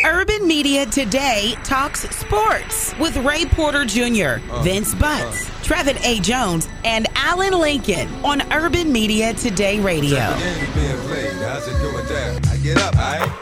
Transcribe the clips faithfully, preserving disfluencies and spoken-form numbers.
Urban Media Today talks sports with Ray Porter Junior, uh, Vince Butts, uh, Trevin A. Jones, and Alan Lincoln on Urban Media Today Radio. How's it going there? I get up, all right?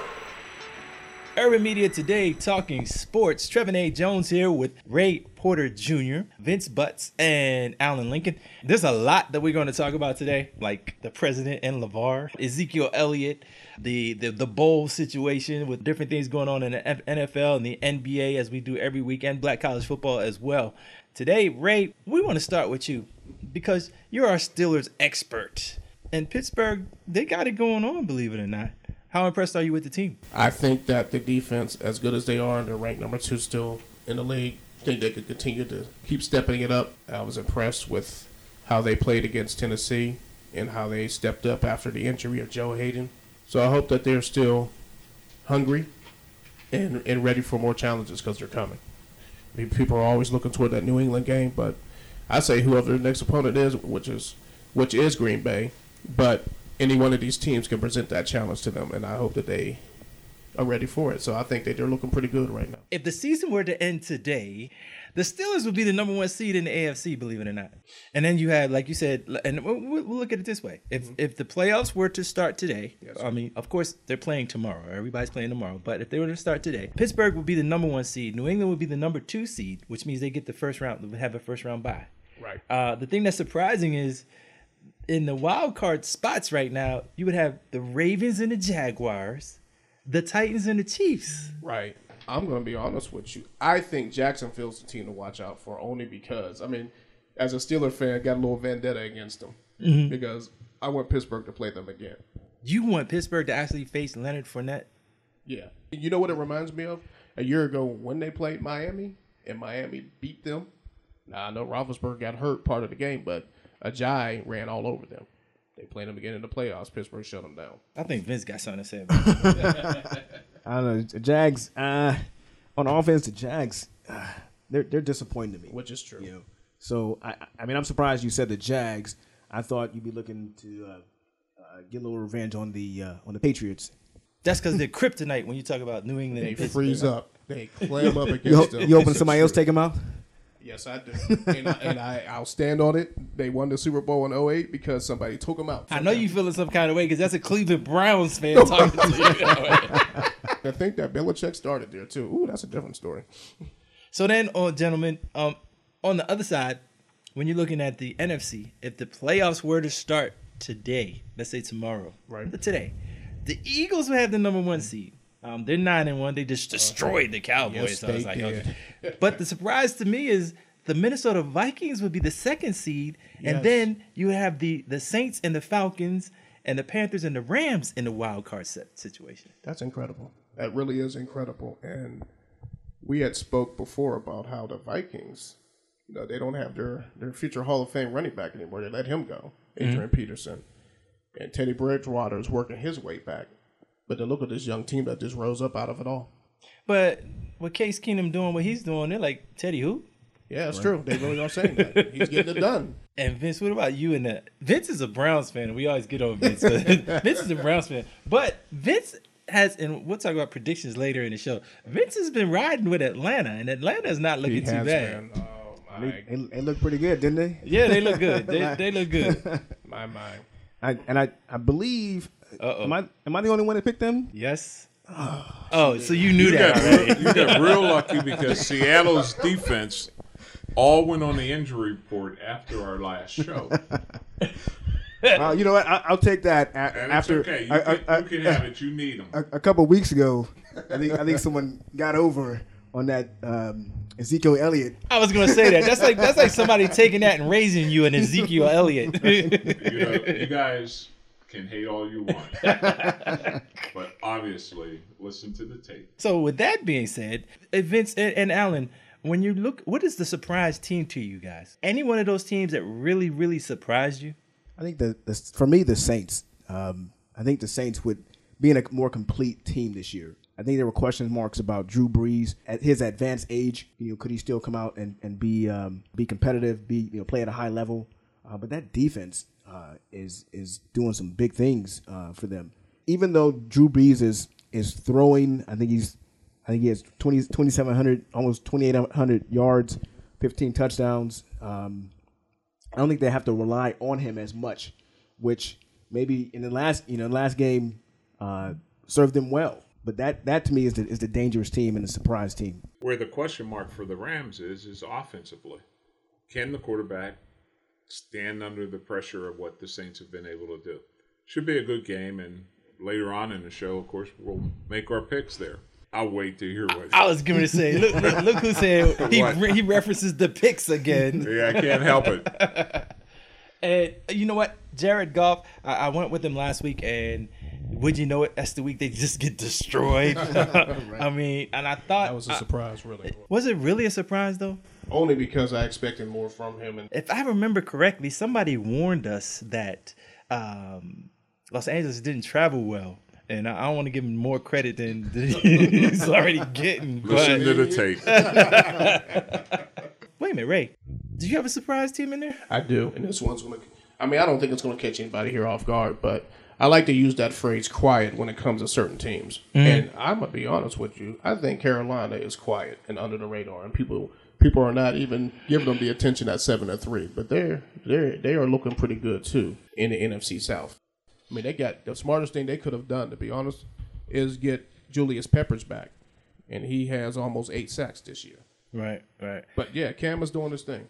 Urban Media Today talking sports. Trevin A. Jones here with Ray Porter Junior, Vince Butts, and Alan Lincoln. There's a lot that we're going to talk about today, like the president and LeVar, Ezekiel Elliott, the, the, the bowl situation with different things going on in the N F L and the N B A as we do every week, and black college football as well. Today, Ray, we want to start with you because you're our Steelers expert. And Pittsburgh, they got it going on, believe it or not. How impressed are you with the team? I think that the defense, as good as they are, and they're ranked number two still in the league, I think they could continue to keep stepping it up. I was impressed with how they played against Tennessee and how they stepped up after the injury of Joe Hayden. So I hope that they're still hungry and, and ready for more challenges because they're coming. I mean, people are always looking toward that New England game, but I say whoever the next opponent is, which is which is Green Bay, but any one of these teams can present that challenge to them, and I hope that they are ready for it. So I think that they're looking pretty good right now. If the season were to end today, the Steelers would be the number one seed in the A F C, believe it or not. And then you have, like you said, and we'll, we'll look at it this way. If mm-hmm. if the playoffs were to start today, yes, I mean, of course, they're playing tomorrow. Everybody's playing tomorrow. But if they were to start today, Pittsburgh would be the number one seed. New England would be the number two seed, which means they get the first round, would have a first round bye. Right. Uh, the thing that's surprising is, in the wild card spots right now, you would have the Ravens and the Jaguars, the Titans and the Chiefs. Right. I'm going to be honest with you. I think Jacksonville's the team to watch out for only because, I mean, as a Steeler fan, I got a little vendetta against them mm-hmm. because I want Pittsburgh to play them again. You want Pittsburgh to actually face Leonard Fournette? Yeah. You know what it reminds me of? A year ago when they played Miami and Miami beat them. Now, I know Roethlisberger got hurt part of the game, but Ajayi ran all over them. They played them again in the playoffs. Pittsburgh shut them down. I think Vince got something to say about that. I don't know. The Jags, uh, on offense, the Jags, uh, they're they're disappointing to me. Which is true. You know? So, I I mean, I'm surprised you said the Jags. I thought you'd be looking to uh, uh, get a little revenge on the uh, on the Patriots. That's because they're kryptonite when you talk about New England. They freeze up. They clam up against you, them. You hoping somebody else take them out? Yes, I do. and I, and I, I'll stand on it. They won the Super Bowl in oh eight because somebody took them out. I know you feeling some kind of way because that's a Cleveland Browns fan talking to you. I think that Belichick started there, too. Ooh, that's a different story. So then, oh, gentlemen, um, on the other side, when you're looking at the N F C, if the playoffs were to start today, let's say tomorrow, right? Today, the Eagles would have the number one seed. Um, they're nine and one. They just destroyed the Cowboys. Yes, so I was they like, did. okay. But the surprise to me is the Minnesota Vikings would be the second seed, and yes. then you have the the Saints and the Falcons and the Panthers and the Rams in the wild card set situation. That's incredible. That really is incredible. And we had spoke before about how the Vikings, you know, they don't have their, their future Hall of Fame running back anymore. They let him go, Adrian mm-hmm. Peterson. And Teddy Bridgewater is working his way back. But then look at this young team that just rose up out of it all. But with Case Keenum doing what he's doing, they're like, Teddy who? Yeah, it's right. true. They really are saying that. He's getting it done. And Vince, what about you and that? Vince is a Browns fan, and we always get over Vince. Vince is a Browns fan. But Vince has, and we'll talk about predictions later in the show, Vince has been riding with Atlanta, and Atlanta is not looking he too has bad. Been. Oh, my. They, they look pretty good, didn't they? Yeah, they look good. They, they look good. My, my. I, and I, I believe, Uh-oh. am I am I the only one that picked them? Yes. Oh, oh so you knew you that got already. real, You got real lucky because Seattle's defense all went on the injury report after our last show. uh, you know what? I, I'll take that a, and after. it's okay. You, I, can, I, you can have it. You need them. A, a couple of weeks ago, I think I think someone got over on that um, Ezekiel Elliott. I was going to say that. That's like that's like somebody taking that and raising you an Ezekiel Elliott. you know, you guys can hate all you want, but obviously listen to the tape. So with that being said, Vince and, and Alan, when you look, what is the surprise team to you guys? Any one of those teams that really, really surprised you? I think the, the for me the Saints. Um, I think the Saints would be in a more complete team this year. I think there were question marks about Drew Brees at his advanced age. You know, could he still come out and and be um, be competitive, be you know play at a high level? Uh, but that defense uh, is is doing some big things uh, for them. Even though Drew Brees is is throwing, I think he's I think he has twenty, twenty-seven hundred, almost twenty-eight hundred yards, fifteen touchdowns. Um, I don't think they have to rely on him as much, which maybe in the last, you know, last game uh, served them well. But that, that to me is the, is the dangerous team and the surprise team. Where the question mark for the Rams is, is offensively. Can the quarterback stand under the pressure of what the Saints have been able to do? Should be a good game, and later on in the show, of course, we'll make our picks there. I'll wait to hear what. I was going to say, look, look, look who said he re- he references the picks again. Yeah, I can't help it. And you know what, Jared Goff, I, I went with him last week, and would you know it? That's the week they just get destroyed. Right. I mean, and I thought That was a surprise, really. I, was it really a surprise though? Only because I expected more from him. And If I remember correctly, somebody warned us that um, Los Angeles didn't travel well. And I don't want to give him more credit than he's already getting. Listen but... to the tape. Wait a minute, Ray. Did you have a surprise team in there? I do, and this one's going to – I mean, I don't think it's going to catch anybody here off guard, but I like to use that phrase quiet when it comes to certain teams. Mm. And I'm going to be honest with you. I think Carolina is quiet and under the radar, and people people are not even giving them the attention at seven and three. But they're, they're, they are looking pretty good, too, in the N F C South. I mean, they got – the smartest thing they could have done, to be honest, is get Julius Peppers back. And he has almost eight sacks this year. Right, right. But, yeah, Cam is doing his thing.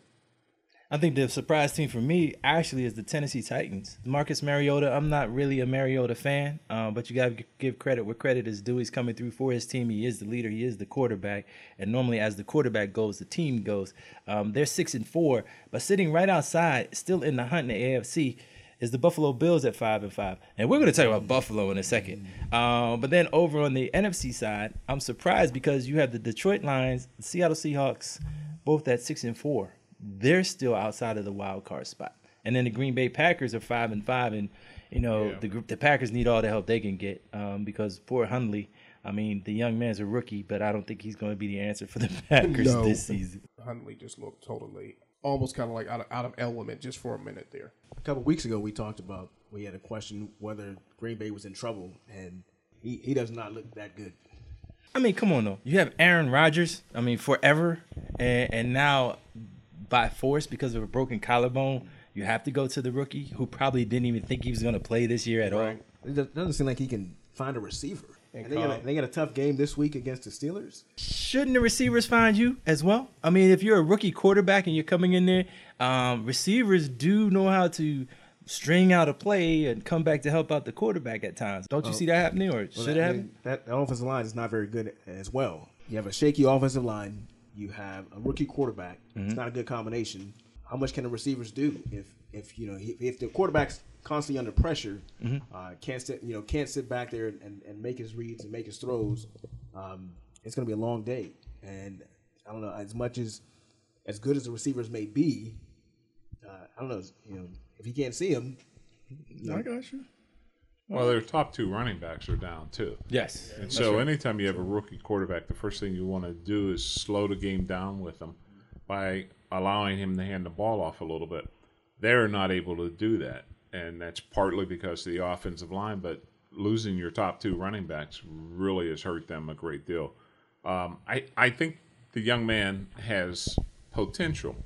I think the surprise team for me actually is the Tennessee Titans. Marcus Mariota, I'm not really a Mariota fan, um, but you got to give credit where credit is due. He's coming through for his team. He is the leader. He is the quarterback. And normally as the quarterback goes, the team goes. Um, they're six and four, but sitting right outside, still in the hunt in the A F C, is the Buffalo Bills at five and five. And we're going to talk about Buffalo in a second. Um, but then over on the N F C side, I'm surprised because you have the Detroit Lions, the Seattle Seahawks, both at six and four. They're still outside of the wild card spot. And then the Green Bay Packers are five and five, and you know yeah. the group, the Packers need all the help they can get um, because poor Hundley. I mean, the young man's a rookie, but I don't think he's going to be the answer for the Packers no. this season. Hundley just looked totally, almost kind of like out of, out of element just for a minute there. A couple of weeks ago, we talked about we had a question whether Green Bay was in trouble, and he, he does not look that good. I mean, come on though. You have Aaron Rodgers. I mean, forever, and, and now. By force, because of a broken collarbone, you have to go to the rookie who probably didn't even think he was going to play this year at all. It doesn't seem like he can find a receiver. And they, got a, they got a tough game this week against the Steelers. Shouldn't the receivers find you as well? I mean, if you're a rookie quarterback and you're coming in there, um, receivers do know how to string out a play and come back to help out the quarterback at times. Don't you oh, see that happening, or well, should it happen? That, that offensive line is not very good as well. You have a shaky offensive line. You have a rookie quarterback. Mm-hmm. It's not a good combination. How much can the receivers do if, if you know, if, if the quarterback's constantly under pressure, mm-hmm. uh, can't sit, you know, can't sit back there and, and make his reads and make his throws? Um, it's going to be a long day. And I don't know, as much as as good as the receivers may be, uh, I don't know, you know, if he can't see them. You know, I got you. Well, their top two running backs are down, too. Yes. And so right. anytime you have a rookie quarterback, the first thing you want to do is slow the game down with him by allowing him to hand the ball off a little bit. They're not able to do that, and that's partly because of the offensive line, but losing your top two running backs really has hurt them a great deal. Um, I, I think the young man has potential.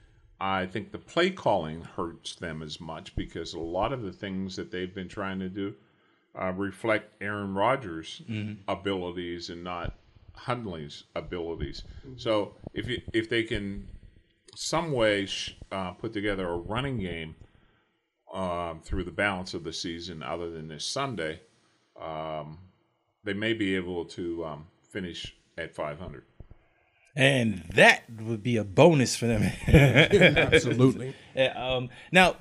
I think the play calling hurts them as much because a lot of the things that they've been trying to do uh, reflect Aaron Rodgers' mm-hmm. abilities and not Hundley's abilities. Mm-hmm. So if you, if they can some way sh- uh, put together a running game um, through the balance of the season other than this Sunday, um, they may be able to um, finish at five hundred. And that would be a bonus for them. Absolutely. um, now,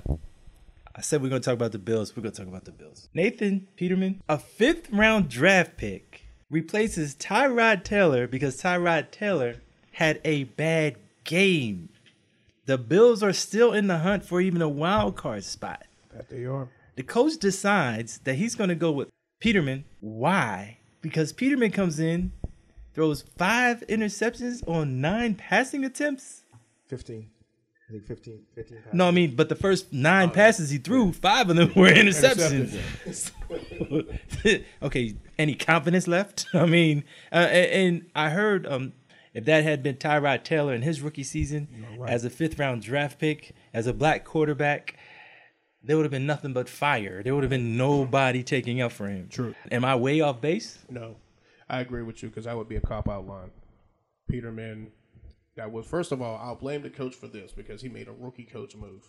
I said we're going to talk about the Bills. We're going to talk about the Bills. Nathan Peterman, a fifth-round draft pick, replaces Tyrod Taylor because Tyrod Taylor had a bad game. The Bills are still in the hunt for even a wild card spot. That they are. The coach decides that he's going to go with Peterman. Why? Because Peterman comes in, throws five interceptions on nine passing attempts. Fifteen. I think fifteen. fifteen passes. No, I mean, but the first nine oh, passes he threw, yeah. five of them were interceptions. okay, any confidence left? I mean, uh, and, and I heard um, if that had been Tyrod Taylor in his rookie season right. as a fifth round draft pick, as a black quarterback, there would have been nothing but fire. There would have been nobody taking up for him. True. Am I way off base? No, I agree with you because that would be a cop-out line. Peterman, that was, first of all, I'll blame the coach for this because he made a rookie coach move.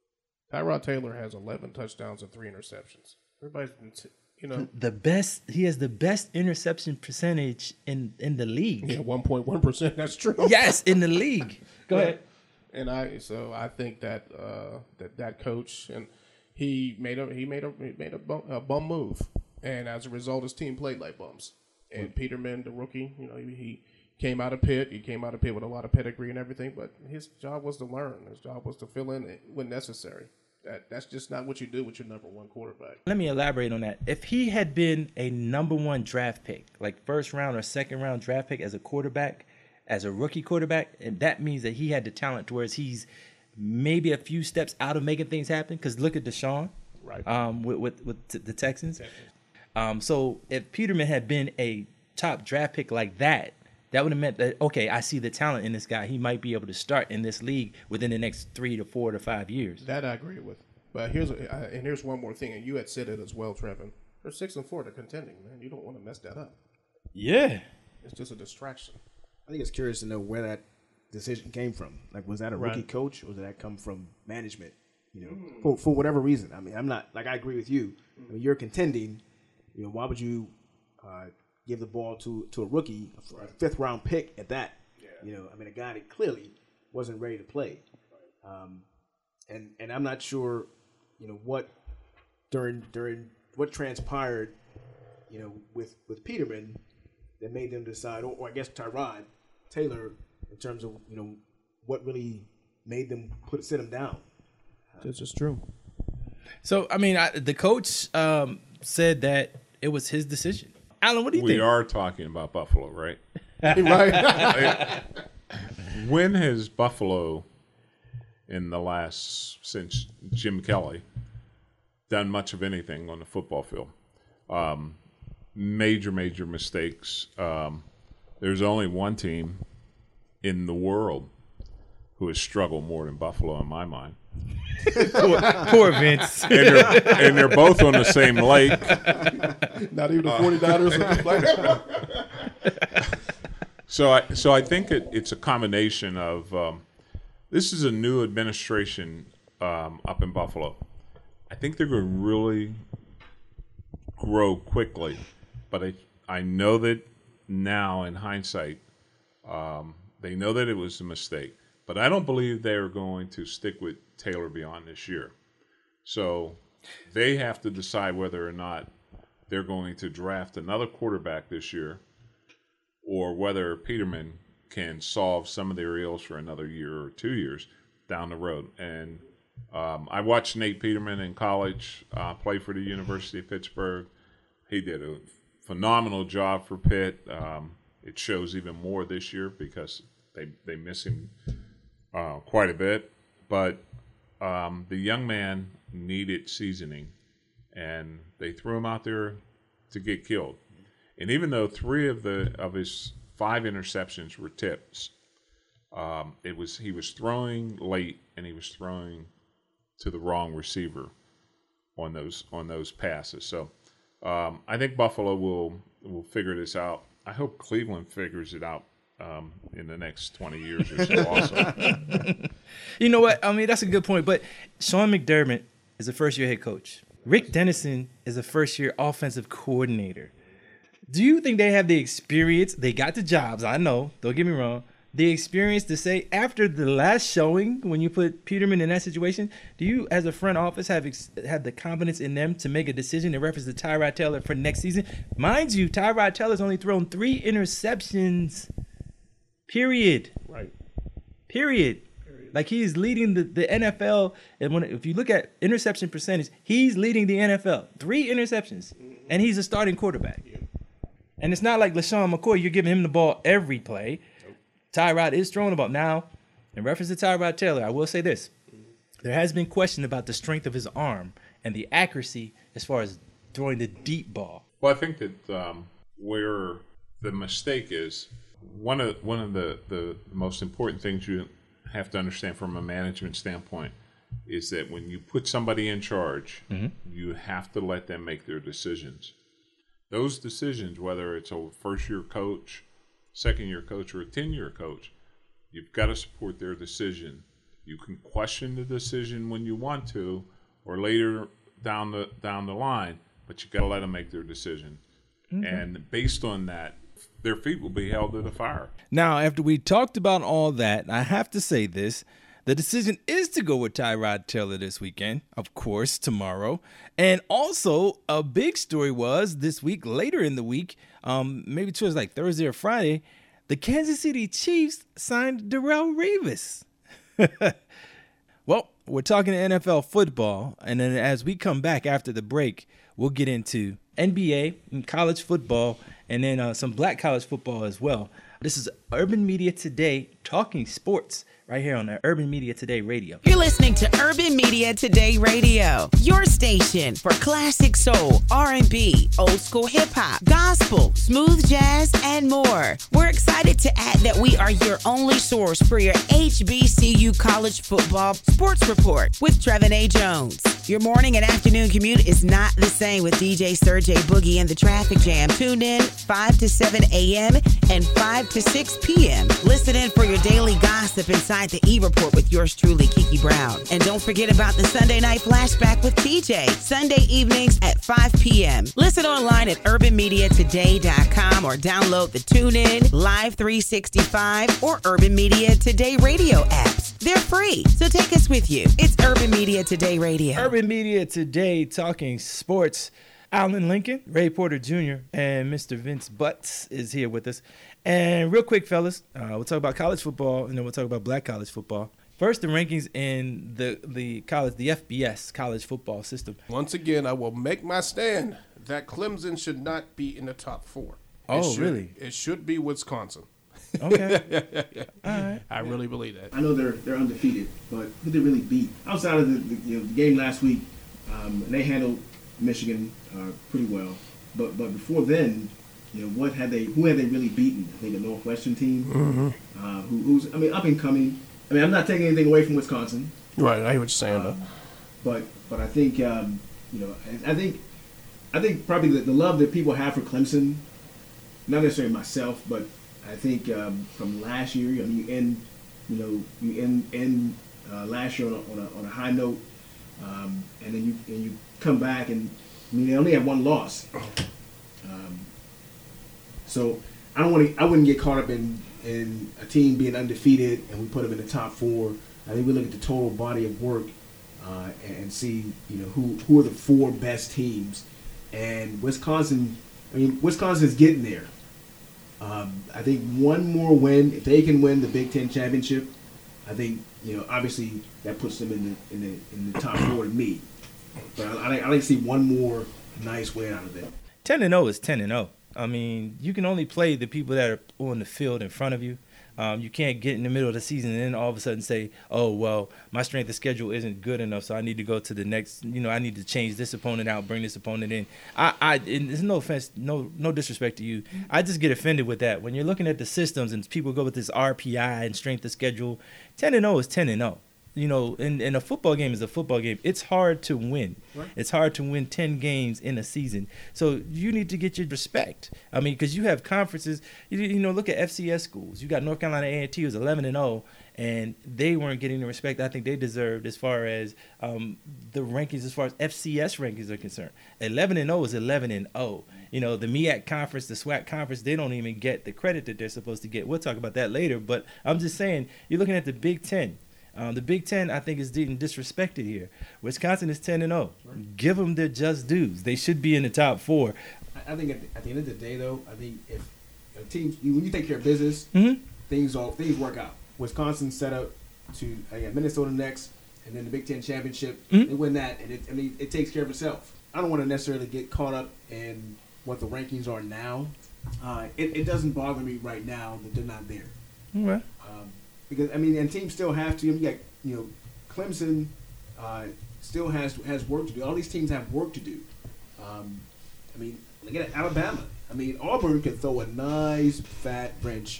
Tyrod Taylor has eleven touchdowns and three interceptions. Everybody's been, t- you know. The best, he has the best interception percentage in, in the league. Yeah, one point one percent, that's true. Yes, in the league. Go ahead. And I, so I think that uh, that that coach and he made a he made a he made a bum, a bum move, and as a result, his team played like bums. And mm-hmm. Peterman, the rookie, you know, he, he came out of Pitt. He came out of Pitt with a lot of pedigree and everything, but his job was to learn. His job was to fill in when necessary. That that's just not what you do with your number one quarterback. Let me elaborate on that. If he had been a number one draft pick, like first round or second round draft pick as a quarterback, as a rookie quarterback, and that means that he had the talent towards he's maybe a few steps out of making things happen. Because look at Deshaun, right? Um, with with, with t- the Texans. Um, so if Peterman had been a top draft pick like that, that would have meant that okay, I see the talent in this guy. He might be able to start in this league within the next three to four to five years. That I agree with. But here's a, uh, and here's one more thing, and you had said it as well, Trevin. They're six and four. They're contending, man. You don't want to mess that up. Yeah, it's just a distraction. I think it's curious to know where that decision came from. Like, was that a rookie right. coach, or did that come from management? You know, mm. for for whatever reason. I mean, I'm not like I agree with you. I mean, you're contending. You know, why would you uh, give the ball to to a rookie, a fifth round pick at that? Yeah. You know, I mean, a guy that clearly wasn't ready to play. Um, and and I'm not sure, you know, what during during what transpired, you know, with with Peterman that made them decide, or, or I guess Tyrod Taylor, in terms of, you know, what really made them put sit him down. This is true. So, I mean, I, the coach um, said that it was his decision. Alan, what do you we think? We are talking about Buffalo, right? Right. When has Buffalo, in the last, since Jim Kelly, done much of anything on the football field? Um, major, major mistakes. Um, there's only one team in the world who has struggled more than Buffalo, in my mind. poor, poor Vince. And they're, and they're both on the same lake. Not even the forty-niners. so I so I think it, it's a combination of um, this is a new administration um, up in Buffalo. I think they're going to really grow quickly, but I I know that now in hindsight, um, they know that it was a mistake. But I don't believe they're going to stick with Taylor beyond this year. So they have to decide whether or not they're going to draft another quarterback this year or whether Peterman can solve some of their ills for another year or two years down the road. And um, I watched Nate Peterman in college uh, play for the University of Pittsburgh. He did a phenomenal job for Pitt. Um, it shows even more this year because they, they miss him Uh, quite a bit, but um, the young man needed seasoning, and they threw him out there to get killed. And even though three of the of his five interceptions were tips, um, it was he was throwing late and he was throwing to the wrong receiver on those on those passes. So um, I think Buffalo will will figure this out. I hope Cleveland figures it out Um, in the next twenty years or so also. You know what? I mean, that's a good point. But Sean McDermott is a first-year head coach. Rick Dennison is a first-year offensive coordinator. Do you think they have the experience? They got the jobs, I know. Don't get me wrong. The experience to say, after the last showing, when you put Peterman in that situation, do you, as a front office, have ex- have the confidence in them to make a decision in reference to Tyrod Taylor for next season? Mind you, Tyrod Taylor's only thrown three interceptions. Period. Right. Period. Period. Like, he is leading the, the N F L. And when if you look at interception percentage, he's leading the N F L. Three interceptions. Mm-hmm. And he's a starting quarterback. Yeah. And it's not like LaShawn McCoy, you're giving him the ball every play. Nope. Tyrod is throwing the ball. Now, in reference to Tyrod Taylor, I will say this. Mm-hmm. There has been question about the strength of his arm and the accuracy as far as throwing the deep ball. Well, I think that um, where the mistake is, one of one of the, the most important things you have to understand from a management standpoint is that when you put somebody in charge, mm-hmm. you have to let them make their decisions. Those decisions, whether it's a first-year coach, second-year coach, or a ten-year coach, you've got to support their decision. You can question the decision when you want to, or later down the down the line, but you got to let them make their decision. Mm-hmm. And based on that, their feet will be held to the fire. Now, after we talked about all that, I have to say this. The decision is to go with Tyrod Taylor this weekend, of course, tomorrow. And also, a big story was this week, later in the week, um, maybe towards like Thursday or Friday, the Kansas City Chiefs signed Darrelle Revis. Well, we're talking N F L football, and then as we come back after the break, we'll get into N B A and college football, and then uh, some black college football as well. This is Urban Media Today, talking sports, right here on the Urban Media Today Radio. You're listening to Urban Media Today Radio, your station for classic soul, R and B, old school hip hop, gospel, smooth jazz, and more. We're excited to add that we are your only source for your H B C U college football sports report with Trevin A. Jones. Your morning and afternoon commute is not the same with D J Sergey Boogie and the Traffic Jam. Tune in five to seven a.m. and five to six p.m. Listen in for your daily gossip inside the E-Report with yours truly, Kiki Brown. And don't forget about the Sunday Night Flashback with T J, Sunday evenings at five p.m. Listen online at urban media today dot com or download the TuneIn, Live three sixty-five, or Urban Media Today Radio apps. They're free, so take us with you. It's Urban Media Today Radio. Urban Media Today, talking sports. Alan Lincoln, Ray Porter Junior, and Mister Vince Butts is here with us. And real quick, fellas, uh, we'll talk about college football, and then we'll talk about black college football. First, the rankings in the, the college, the F B S college football system. Once again, I will make my stand that Clemson should not be in the top four. Oh, it should, really? It should be Wisconsin. Okay. All right. I really believe that. I know they're they're undefeated, but who they really beat outside of the, the you know the game last week, um, they handled Michigan uh, pretty well. But but before then, you know, what had they? Who had they really beaten? I think a Northwestern team, mm-hmm. uh, who, who's I mean up and coming. I mean, I'm not taking anything away from Wisconsin. Right, I hear what you're saying. Uh, though. but but I think um, you know I, I think I think probably the, the love that people have for Clemson, not necessarily myself, but I think um, from last year, I mean, you end you know you end end uh, last year on a, on a, on a high note, um, and then you and you come back and I mean they only have one loss. Um, so I don't want to. I wouldn't get caught up in, in a team being undefeated and we put them in the top four. I think we look at the total body of work uh, and, and see you know who who are the four best teams. And Wisconsin, I mean Wisconsin's getting there. Um, I think one more win, if they can win the Big Ten championship, I think you know obviously that puts them in the in the in the top four to me. But I, I, I like to see one more nice win out of them. ten and oh is ten and oh. I mean, you can only play the people that are on the field in front of you. Um, you can't get in the middle of the season and then all of a sudden say, oh, well, my strength of schedule isn't good enough, so I need to go to the next, you know, I need to change this opponent out, bring this opponent in. I, I and there's no offense, no no disrespect to you. I just get offended with that. When you're looking at the systems and people go with this R P I and strength of schedule, ten and oh is ten and oh. You know, and, and a football game is a football game. It's hard to win. Right. It's hard to win ten games in a season. So you need to get your respect. I mean, because you have conferences. You, you know, look at F C S schools. You got North Carolina A and T who's eleven and oh, and they weren't getting the respect I think they deserved as far as um, the rankings, as far as F C S rankings are concerned. eleven and oh is eleven and oh. You know, the M E A C conference, the SWAC conference, they don't even get the credit that they're supposed to get. We'll talk about that later. But I'm just saying, you're looking at the Big Ten. Um, the Big Ten, I think, is getting disrespected here. Wisconsin is ten and oh. Right. Give them their just dues. They should be in the top four. I think at the, at the end of the day, though, I think if a team, when you take care of business, mm-hmm. things all things work out. Wisconsin's set up to I got Minnesota next, and then the Big Ten championship. Mm-hmm. They win that, and it, I mean, it takes care of itself. I don't want to necessarily get caught up in what the rankings are now. Uh, it, it doesn't bother me right now that they're not there. Okay. Um, Because I mean, and teams still have to. You got, you know, Clemson uh, still has has work to do. All these teams have work to do. Um, I mean, look at Alabama. I mean, Auburn can throw a nice fat wrench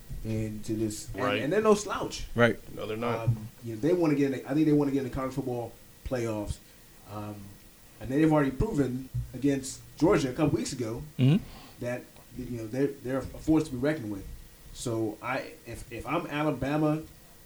into this, and, Right. and they're no slouch. Right. No, they're not. Um, you know, they want to get. In the, I think they want to get in the college football playoffs, um, and they've already proven against Georgia a couple weeks ago Mm-hmm. that you know they're they're a force to be reckoned with. So I, if if I'm Alabama,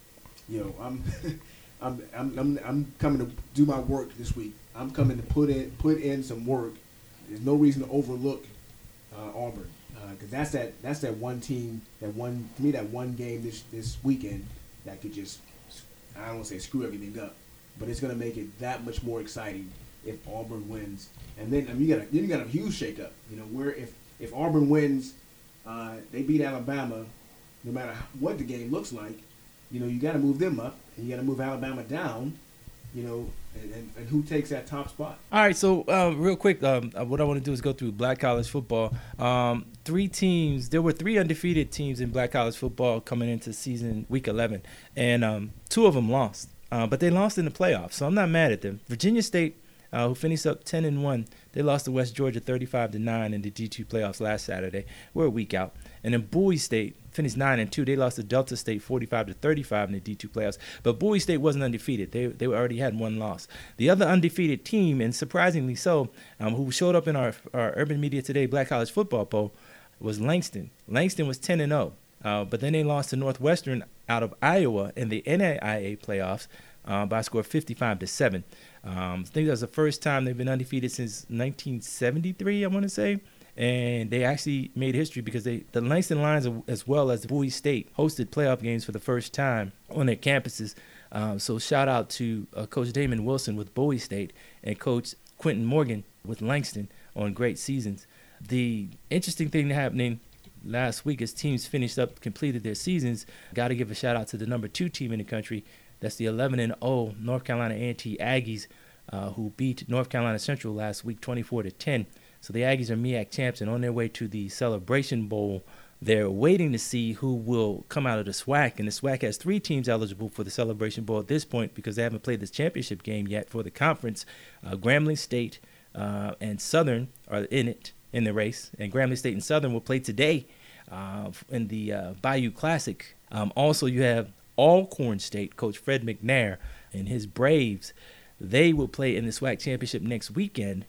you know, I'm I'm, I'm I'm I'm coming to do my work this week. I'm coming to put in put in some work. There's no reason to overlook uh, Auburn because uh, that's that that's that one team that one to me that one game this this weekend that could just I don't want to say screw everything up, but it's going to make it that much more exciting if Auburn wins. And then I mean, you got a, then you got a huge shakeup. You know, where if if Auburn wins, uh, they beat Alabama, no matter what the game looks like. You know, you got to move them up, and you got to move Alabama down. You know, and, and, and who takes that top spot? All right, so um, real quick, um, what I want to do is go through black college football. Um, three teams, there were three undefeated teams in black college football coming into season week eleven, and um, two of them lost, uh, but they lost in the playoffs, so I'm not mad at them. Virginia State, uh, who finished up ten and one, they lost to West Georgia thirty-five to nine in the D two playoffs last Saturday. We're a week out. And then Bowie State finished nine and two. They lost to Delta State forty-five to thirty-five in the D two playoffs. But Bowie State wasn't undefeated. They they already had one loss. The other undefeated team, and surprisingly so, um, who showed up in our, our Urban Media Today Black College Football poll was Langston. Langston was ten and oh. Uh, but then they lost to Northwestern out of Iowa in the N A I A playoffs uh, by a score of fifty-five to seven. Um, I think that was the first time they've been undefeated since nineteen seventy-three, I want to say. And they actually made history because they, the Langston Lions, as well as Bowie State, hosted playoff games for the first time on their campuses. Um, so shout out to uh, Coach Damon Wilson with Bowie State and Coach Quentin Morgan with Langston on great seasons. The interesting thing happening last week as teams finished up, completed their seasons, got to give a shout out to the number two team in the country. That's the eleven and oh North Carolina A and T Aggies, uh, who beat North Carolina Central last week twenty-four to ten. So the Aggies are M E A C champs and on their way to the Celebration Bowl. They're waiting to see who will come out of the SWAC, and the SWAC has three teams eligible for the Celebration Bowl at this point because they haven't played this championship game yet for the conference. Uh, Grambling State uh, and Southern are in it, in the race, and Grambling State and Southern will play today uh, in the uh, Bayou Classic. Um, also, you have Alcorn State, Coach Fred McNair and his Braves. They will play in the SWAC championship next weekend.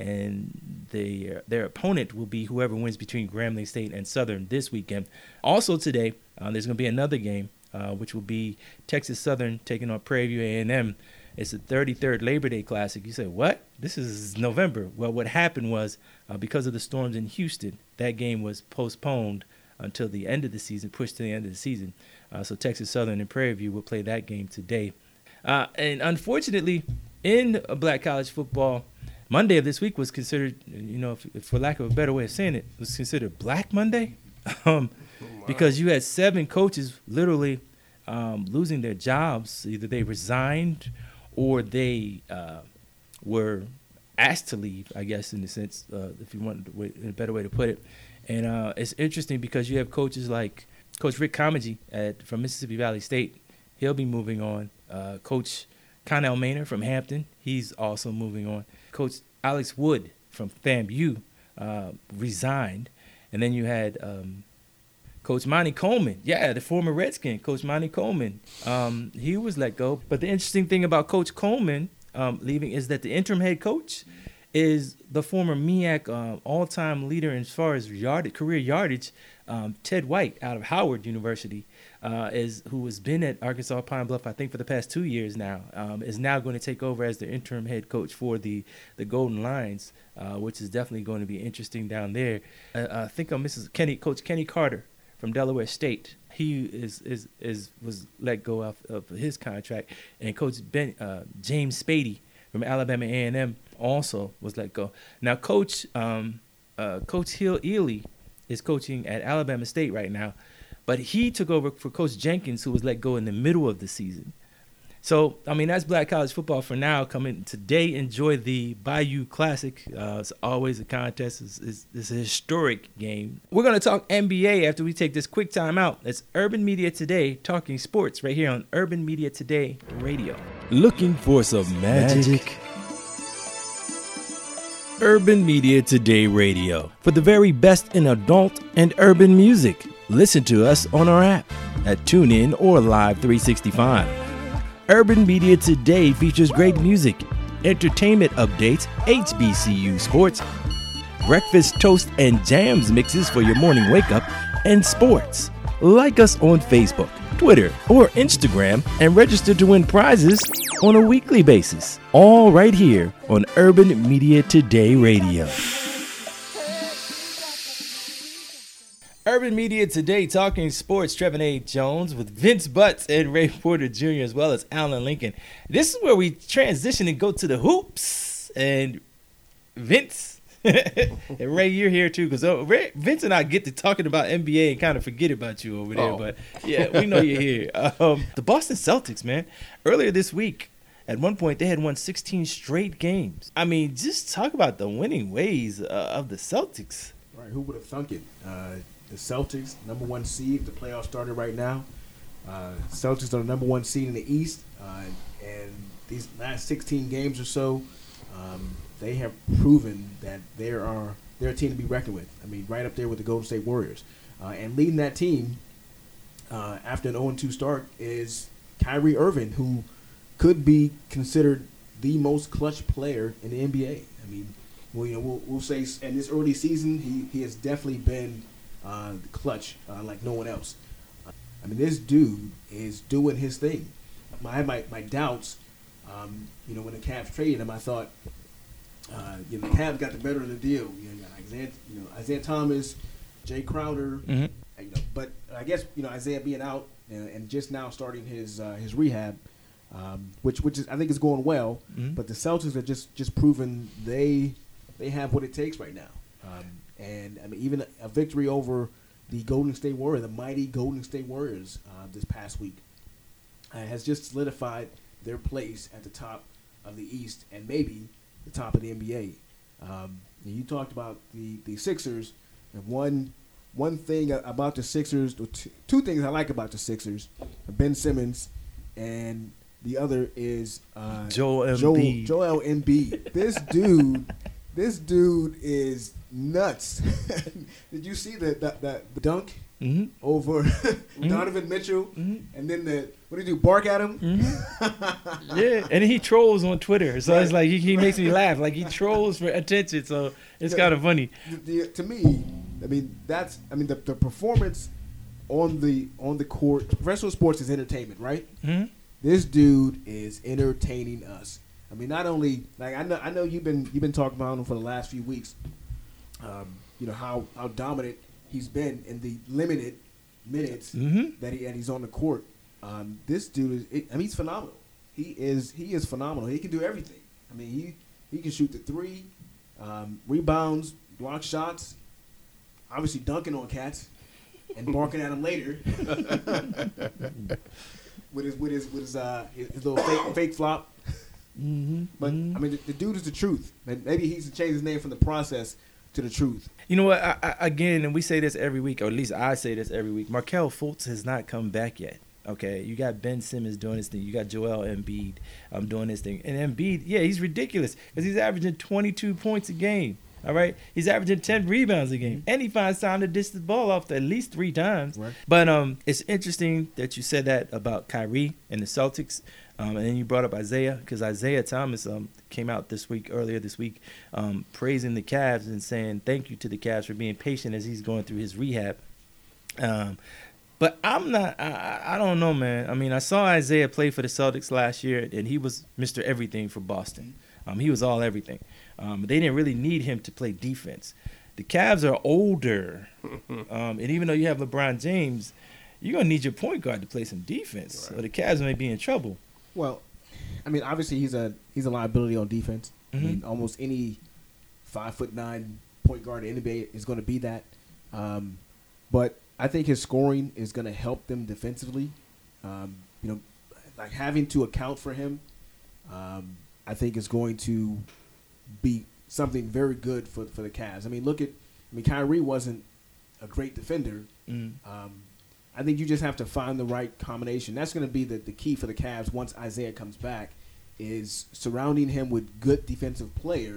And their their opponent will be whoever wins between Grambling State and Southern this weekend. Also today, uh, there's going to be another game, uh, which will be Texas Southern taking on Prairie View A and M. It's the thirty-third Labor Day Classic. You say, what? This is November. Well, what happened was uh, because of the storms in Houston, that game was postponed until the end of the season, pushed to the end of the season. Uh, so Texas Southern and Prairie View will play that game today. Uh, and unfortunately, in black college football, Monday of this week was considered, you know, if, if for lack of a better way of saying it, was considered Black Monday um, because you had seven coaches literally um, losing their jobs. Either they resigned or they uh, were asked to leave, I guess, in the sense, uh, if you want a better way to put it. And uh, it's interesting because you have coaches like Coach Rick Comegee at, from Mississippi Valley State. He'll be moving on. Uh, Coach Connell Maynard from Hampton, he's also moving on. Coach Alex Wood from FAMU uh, resigned. And then you had um, Coach Monty Coleman. Yeah, the former Redskin, Coach Monty Coleman. Um, he was let go. But the interesting thing about Coach Coleman um, leaving is that the interim head coach is the former M E A C uh, all-time leader as far as yard, career yardage, um, Ted White out of Howard University. Uh, is who has been at Arkansas Pine Bluff, I think, for the past two years now, um, is now going to take over as the interim head coach for the, the Golden Lions, uh, which is definitely going to be interesting down there. Uh, I think I'm Missus Kenny, Coach Kenny Carter from Delaware State. He is is is was let go of, of his contract, and Coach Ben uh, James Spady from Alabama A and M also was let go. Now, Coach um, uh, Coach Hill Ely is coaching at Alabama State right now. But he took over for Coach Jenkins, who was let go in the middle of the season. So, I mean, that's black college football for now. Coming today, enjoy the Bayou Classic. Uh, it's always a contest. It's, it's, it's a historic game. We're going to talk N B A after we take this quick time out. It's Urban Media Today, talking sports right here on Urban Media Today Radio. Looking for some magic? Urban Media Today Radio for the very best in adult and urban music. Listen to us on our app at TuneIn or Live three sixty-five. Urban Media Today features great music, entertainment updates, H B C U sports, breakfast, toast, and jams mixes for your morning wake-up, and sports. Like us on Facebook, Twitter, or Instagram and register to win prizes on a weekly basis. All right here on Urban Media Today Radio. Urban Media Today talking sports. Trevin A. Jones with Vince Butts and Ray Porter Junior as well as Alan Lincoln. This is where we transition and go to the hoops. And Vince and Ray, you're here too, because oh, Vince and I get to talking about N B A and kind of forget about you over there. Oh. But yeah, we know you're here. Um, the Boston Celtics, man, earlier this week, at one point they had won sixteen straight games. I mean, just talk about the winning ways uh, of the Celtics. Right? Who would have thunk it? Uh, the Celtics, number one seed. The playoffs started right now. Uh, Celtics are the number one seed in the East, uh, and these last sixteen games or so. Um, They have proven that they are they're a team to be reckoned with. I mean, right up there with the Golden State Warriors. Uh, and leading that team uh, after an oh and two start is Kyrie Irving, who could be considered the most clutch player in the N B A. I mean, well, you know, we'll, we'll say in this early season, he, he has definitely been uh, clutch uh, like no one else. Uh, I mean, this dude is doing his thing. I had my, my doubts, um, you know, when the Cavs traded him, I thought, Uh, you know, the Cavs got the better of the deal. You know, Isaiah, you know, Isaiah Thomas, Jay Crowder. Mm-hmm. You know, but I guess you know Isaiah being out and, and just now starting his uh, his rehab, um, which which is I think is going well. Mm-hmm. But the Celtics are just just proving they they have what it takes right now. Um, and I mean, even a, a victory over the Golden State Warriors, the mighty Golden State Warriors, uh, this past week, uh, has just solidified their place at the top of the East and maybe the top of the N B A. Um, you talked about the, the Sixers, and one one thing about the Sixers, two, two things I like about the Sixers, Ben Simmons, and the other is uh, Joel Embiid. Joel Embiid. This dude, this dude is nuts. Did you see the the, the, the dunk mm-hmm. over mm-hmm. Donovan Mitchell, mm-hmm. and then the what did he do? Bark at him? Mm-hmm. Yeah, and he trolls on Twitter, so right. It's like he, he makes me laugh. Like he trolls for attention, so it's yeah, kind of funny. The, the, to me, I mean that's I mean the, the performance on the on the court. Professional sports is entertainment, right? Mm-hmm. This dude is entertaining us. I mean, not only like I know I know you've been you've been talking about him for the last few weeks. Um, you know how, how dominant he's been in the limited minutes mm-hmm. that he that he's on the court. Um, this dude is it, I mean he's phenomenal. He is he is phenomenal. He can do everything. I mean he he can shoot the three, um, rebounds, block shots, obviously dunking on cats and barking at them later with his with his with his uh his, his little fake fake flop. Mm-hmm. But mm-hmm. I mean the, the dude is the truth. Maybe he's changed his name from the process to the truth. You know what? I, I, again, and we say this every week, or at least I say this every week. Markelle Fultz has not come back yet. Okay, you got Ben Simmons doing his thing. You got Joel Embiid um, doing his thing. And Embiid, yeah, he's ridiculous because he's averaging twenty-two points a game. All right, he's averaging ten rebounds a game, and he finds time to dish the ball off at least three times. Right. But um, it's interesting that you said that about Kyrie and the Celtics. Um, and then you brought up Isaiah because Isaiah Thomas um, came out this week, earlier this week, um, praising the Cavs and saying thank you to the Cavs for being patient as he's going through his rehab. Um, but I'm not, I, I don't know, man. I mean, I saw Isaiah play for the Celtics last year, and he was Mister Everything for Boston. Um, he was all everything. Um, but they didn't really need him to play defense. The Cavs are older, um, and even though you have LeBron James, you're going to need your point guard to play some defense, right. Or the Cavs may be in trouble. Well, I mean, obviously he's a he's a liability on defense. Mm-hmm. I mean, almost any five foot nine point guard in the N B A is going to be that. Um, but I think his scoring is going to help them defensively. Um, you know, like having to account for him, um, I think is going to be something very good for for the Cavs. I mean, look at I mean, Kyrie wasn't a great defender. Mm-hmm. Um, I think you just have to find the right combination. That's going to be the, the key for the Cavs once Isaiah comes back, is surrounding him with good defensive players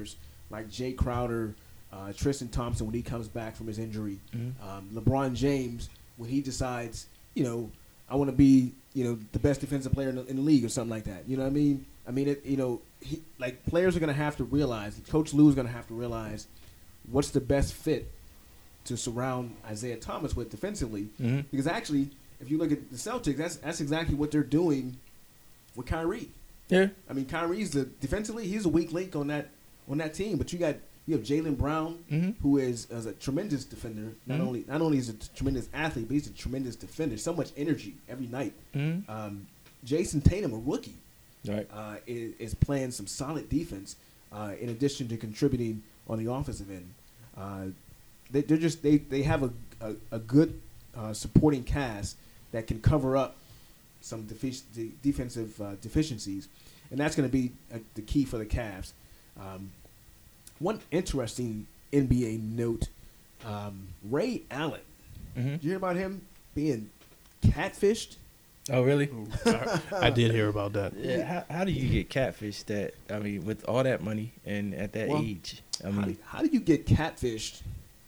like Jay Crowder, uh, Tristan Thompson when he comes back from his injury, Mm-hmm. um, LeBron James when he decides, you know, I want to be, you know, the best defensive player in the, in the league or something like that. You know what I mean? I mean, it, you know, he, like players are going to have to realize, Coach Lou is going to have to realize what's the best fit to surround Isaiah Thomas with defensively. Mm-hmm. Because actually, if you look at the Celtics, that's that's exactly what they're doing with Kyrie. Yeah. I mean, Kyrie's the defensively, he's a weak link on that on that team. But you got you have Jaylen Brown, Mm-hmm. who is, is a tremendous defender. Not Mhm. only not only is he a t- tremendous athlete, but he's a tremendous defender. So much energy every night. Mm-hmm. Um, Jason Tatum, a rookie, Right. uh, is, is playing some solid defense uh, in addition to contributing on the offensive end. Uh, they, they're just they, they have a a, a good uh, supporting cast that can cover up some defi- de- defensive uh, deficiencies, and that's going to be uh, the key for the Cavs. Um, one interesting N B A note: um, Ray Allen. Mm-hmm. Did you hear about him being catfished? Oh, really? I, I did hear about that. Yeah. How, how do you get catfish that, I mean, with all that money and at that Well, age? I How do, mean, how do you get catfished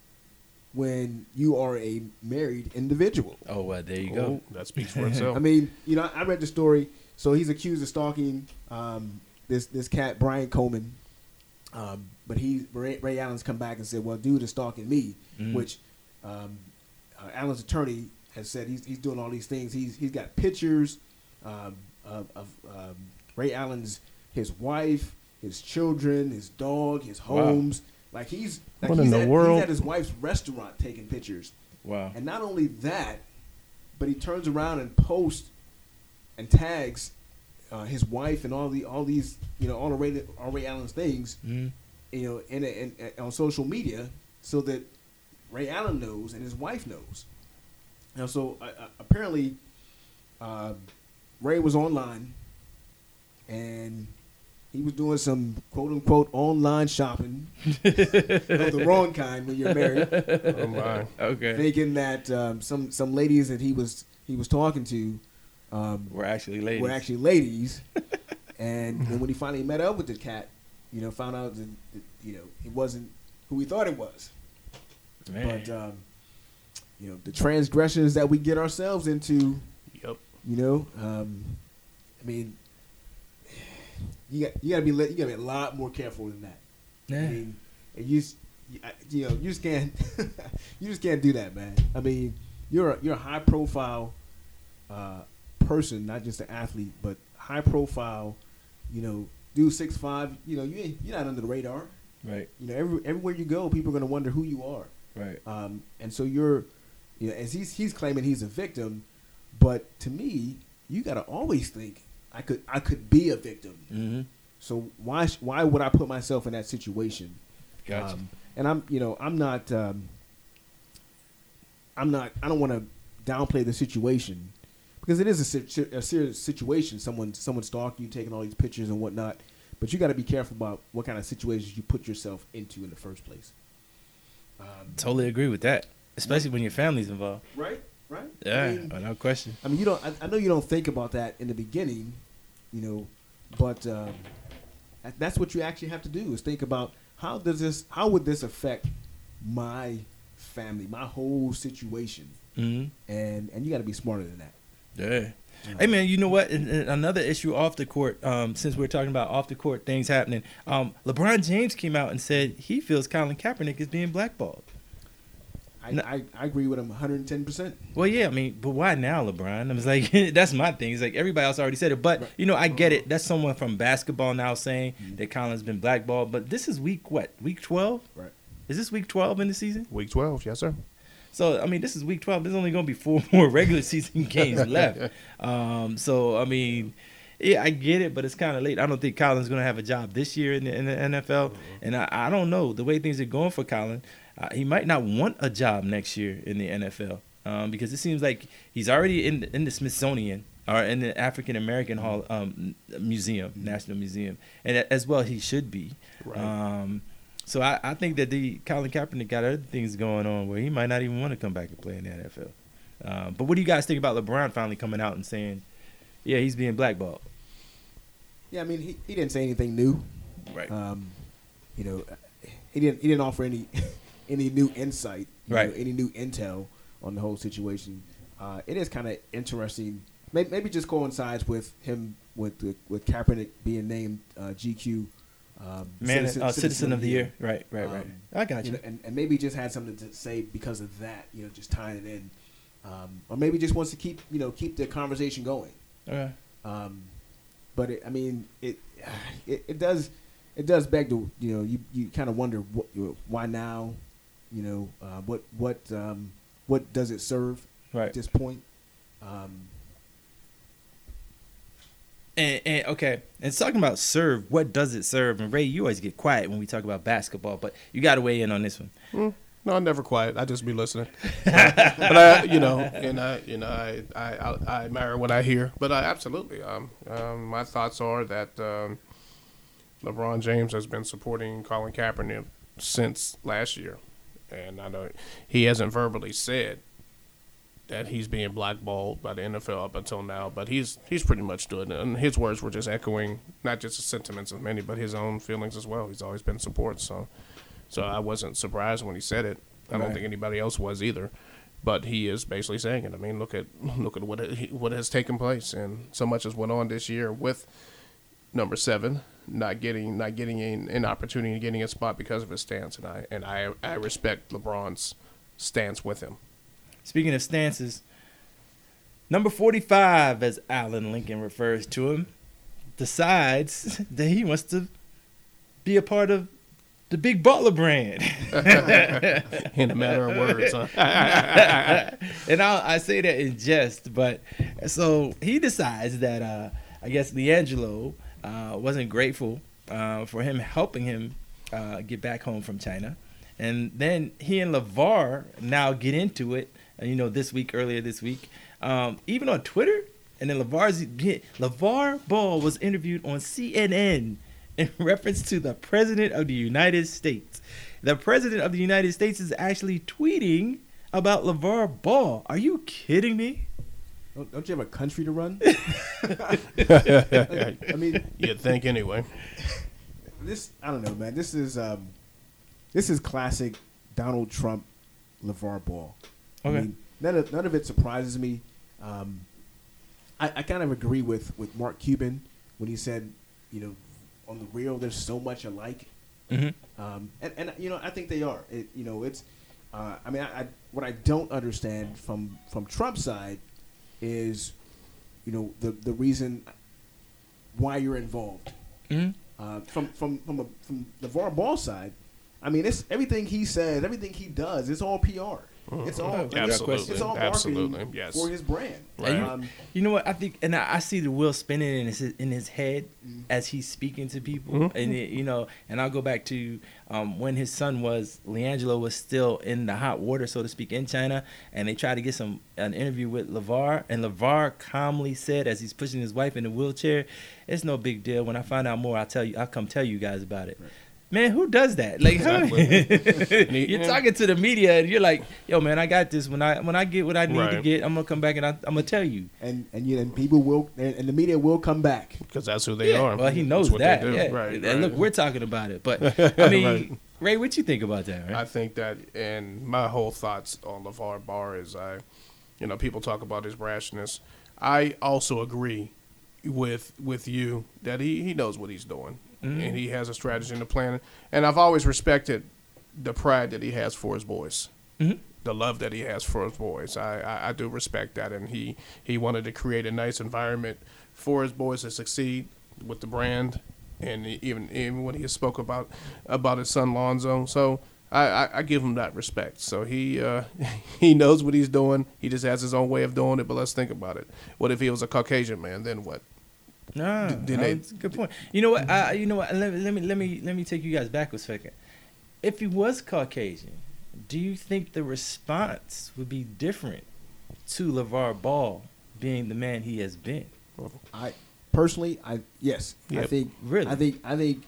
when you are a married individual? oh, well, there you go. Oh, that speaks for itself. I mean, you know, I read the story. So he's accused of stalking um, this this cat, Brian Coleman. Um, but he Ray, Ray Allen's come back and said, "Well, dude is stalking me," Mhm. which um, uh, Allen's attorney has said he's he's doing all these things. He's he's got pictures um, of, of um, Ray Allen's his wife, his children, his dog, his Wow. homes. Like he's like What in he's the at, world? He's at his wife's restaurant taking pictures. Wow. And not only that, but he turns around and posts and tags uh, his wife and all the all these you know all the Ray, all Ray Allen's things Mm-hmm. you know in, in, in on social media so that Ray Allen knows and his wife knows. And so uh, uh, apparently uh, Ray was online and he was doing some quote unquote online shopping of the wrong kind when you're married. Oh my. Okay. Thinking that um, some some ladies that he was he was talking to um, We're actually ladies. were actually ladies, and then when he finally met up with the cat, you know, found out that, that you know it wasn't who he thought it was. Man. But um, you know the transgressions that we get ourselves into, Yep. you know, um, I mean, you got you got to be li- you got to be a lot more careful than that. I Yeah. mean, and you, s- you I- you know, you just can't, you just can't do that, man. I mean, you're a, you're a high profile uh, person, not just an athlete, but high profile. You know, dude, six five. You know, you ain't, you're not under the radar. Right. You know, every, everywhere you go, people are gonna wonder who you are. Right. Um, and so you're, you know, as he's he's claiming he's a victim, but to me, you gotta always think I could I could be a victim. Mm-hmm. So why sh- why would I put myself in that situation? Gotcha. Um, and I'm you know I'm not um, I'm not I don't want to downplay the situation because it is a, si- a serious situation. Someone someone stalking you, taking all these pictures and whatnot. But you got to be careful about what kind of situations you put yourself into in the first place. Um, Totally agree with that, especially when your family's involved. right, right. Yeah, I mean, no question. I mean, you don't. I, I know you don't think about that in the beginning, you know, but um, that, that's what you actually have to do is think about how does this, how would this affect my family, my whole situation, Mm-hmm. and and you got to be smarter than that. Yeah. Hey man, you know what? And, and another issue off the court. Um, since we're talking about off the court things happening, um, LeBron James came out and said he feels Colin Kaepernick is being blackballed. I, No. I, I agree with him one hundred ten percent. Well, yeah, I mean, but why now, LeBron? I was like, that's my thing. It's like everybody else already said it, but Right. you know, I get it. That's someone from basketball now saying Mhm. that Colin's been blackballed. But this is week what? Week twelve? Right. Is this week twelve in the season? Week twelve, yes sir. So I mean, this is week twelve. There's only going to be four more regular season games left. Um, so I mean, yeah, I get it, but it's kind of late. I don't think Colin's going to have a job this year in the, in the N F L, and I, I don't know the way things are going for Colin. Uh, he might not want a job next year in the N F L um, because it seems like he's already in the, in the Smithsonian or in the African American Hall um, Museum, National Museum, and a- as well he should be. Right. Um, so I, I think that the Colin Kaepernick got other things going on where he might not even want to come back and play in the N F L. Um, but what do you guys think about LeBron finally coming out and saying, yeah, he's being blackballed? Yeah, I mean, he, he didn't say anything new. Right. Um, you know, he didn't he didn't offer any any new insight, you Right. know, any new intel on the whole situation. Uh, it is kind of interesting. Maybe, maybe just coincides with him with with, with Kaepernick being named uh, G Q. Um, Man, citizen, uh, citizen of the year. Right, right, right. Um, I got you. You know, and, and maybe just had something to say because of that. You know, just tying it in, um, or maybe just wants to keep you know keep the conversation going. Okay. Um, but it, I mean, it, it it does it does beg to you know you, you kind of wonder what, you know, why now, you know uh, what what um, what does it serve Right. at this point? Um, And, and okay, and talking about serve, what does it serve? And Ray, you always get quiet when we talk about basketball, but you got to weigh in on this one. Mm, no, I'm never quiet. I just be listening. but I, you know, and I, you know, I, I, I, I admire what I hear. But I absolutely, um, um, my thoughts are that um, LeBron James has been supporting Colin Kaepernick since last year, and I know he hasn't verbally said that he's being blackballed by the N F L up until now, but he's he's pretty much doing it. And his words were just echoing not just the sentiments of many, but his own feelings as well. He's always been support, so so I wasn't surprised when he said it. I don't Right. think anybody else was either, but he is basically saying it. I mean, look at look at what it, what has taken place, and so much has went on this year with number seven not getting not getting an, an opportunity, getting a spot because of his stance, and I and I I respect LeBron's stance with him. Speaking of stances, number forty-five, as Alan Lincoln refers to him, decides that he wants to be a part of the Big Baller brand. In a matter of words, huh? And I, I say that in jest, but so he decides that uh, I guess LiAngelo uh, wasn't grateful uh, for him helping him uh, get back home from China. And then he and LeVar now get into it. You know, this week, earlier this week, um, even on Twitter. And then LeVar's, LeVar Ball was interviewed on C N N in reference to the President of the United States. The President of the United States is actually tweeting about LeVar Ball. Are you kidding me? don't, don't you have a country to run? I mean, You'd think anyway. this I don't know, man. This is um, this is classic Donald Trump, LeVar Ball. Okay. I mean, none of none of it surprises me. Um, I, I kind of agree with, with Mark Cuban when he said, you know, on the real, there's so much alike. Mm-hmm. Um, and, and you know, I think they are. It, you know, it's. Uh, I mean, I, I, what I don't understand from from Trump's side is, you know, the the reason why you're involved. Mm-hmm. Uh, from from from a, from LeVar Ball's side, I mean, it's everything he says, everything he does, it's all P R. It's all Absolutely. It's all Absolutely. marketing Yes. for his brand. And you, Um, you know what I think, and I, I see the wheel spinning in his in his head as he's speaking to people, and it, you know, and I'll go back to um, when his son was LiAngelo was still in the hot water, so to speak, in China, and they tried to get some an interview with LeVar, and LeVar calmly said as he's pushing his wife in the wheelchair, "It's no big deal. When I find out more, I'll tell you. I'll come tell you guys about it." Right. Man, who does that? Like, Exactly. you're talking to the media, and you're like, "Yo, man, I got this. When I when I get what I need to Right. get, I'm gonna come back and I, I'm gonna tell you." and and you know, and people will and, and the media will come back. Because that's who they Yeah, are. well, he knows That's what that. They do. Yeah. Right, And right. look, we're talking about it, but I mean, Right. Ray, what you think about that? Right? I think that, and my whole thoughts on LeVar Ball is, I, you know, people talk about his brashness. I also agree with with you that he, he knows what he's doing, Mm-hmm. and he has a strategy and a plan. And I've always respected the pride that he has for his boys, Mhm. the love that he has for his boys. I, I, I do respect that, and he, he wanted to create a nice environment for his boys to succeed with the brand, and even even when he spoke about about his son Lonzo. So I, I, I give him that respect. So he uh, he knows what he's doing. He just has his own way of doing it. But let's think about it. What if he was a Caucasian man? Then what? Nah, did no, they- it's a good point. You know what? I, you know what? Let, me- let me let me let me take you guys back a second. If he was Caucasian, do you think the response would be different to LeVar Ball being the man he has been? I personally, I yes, I Yep. think Really? I think I think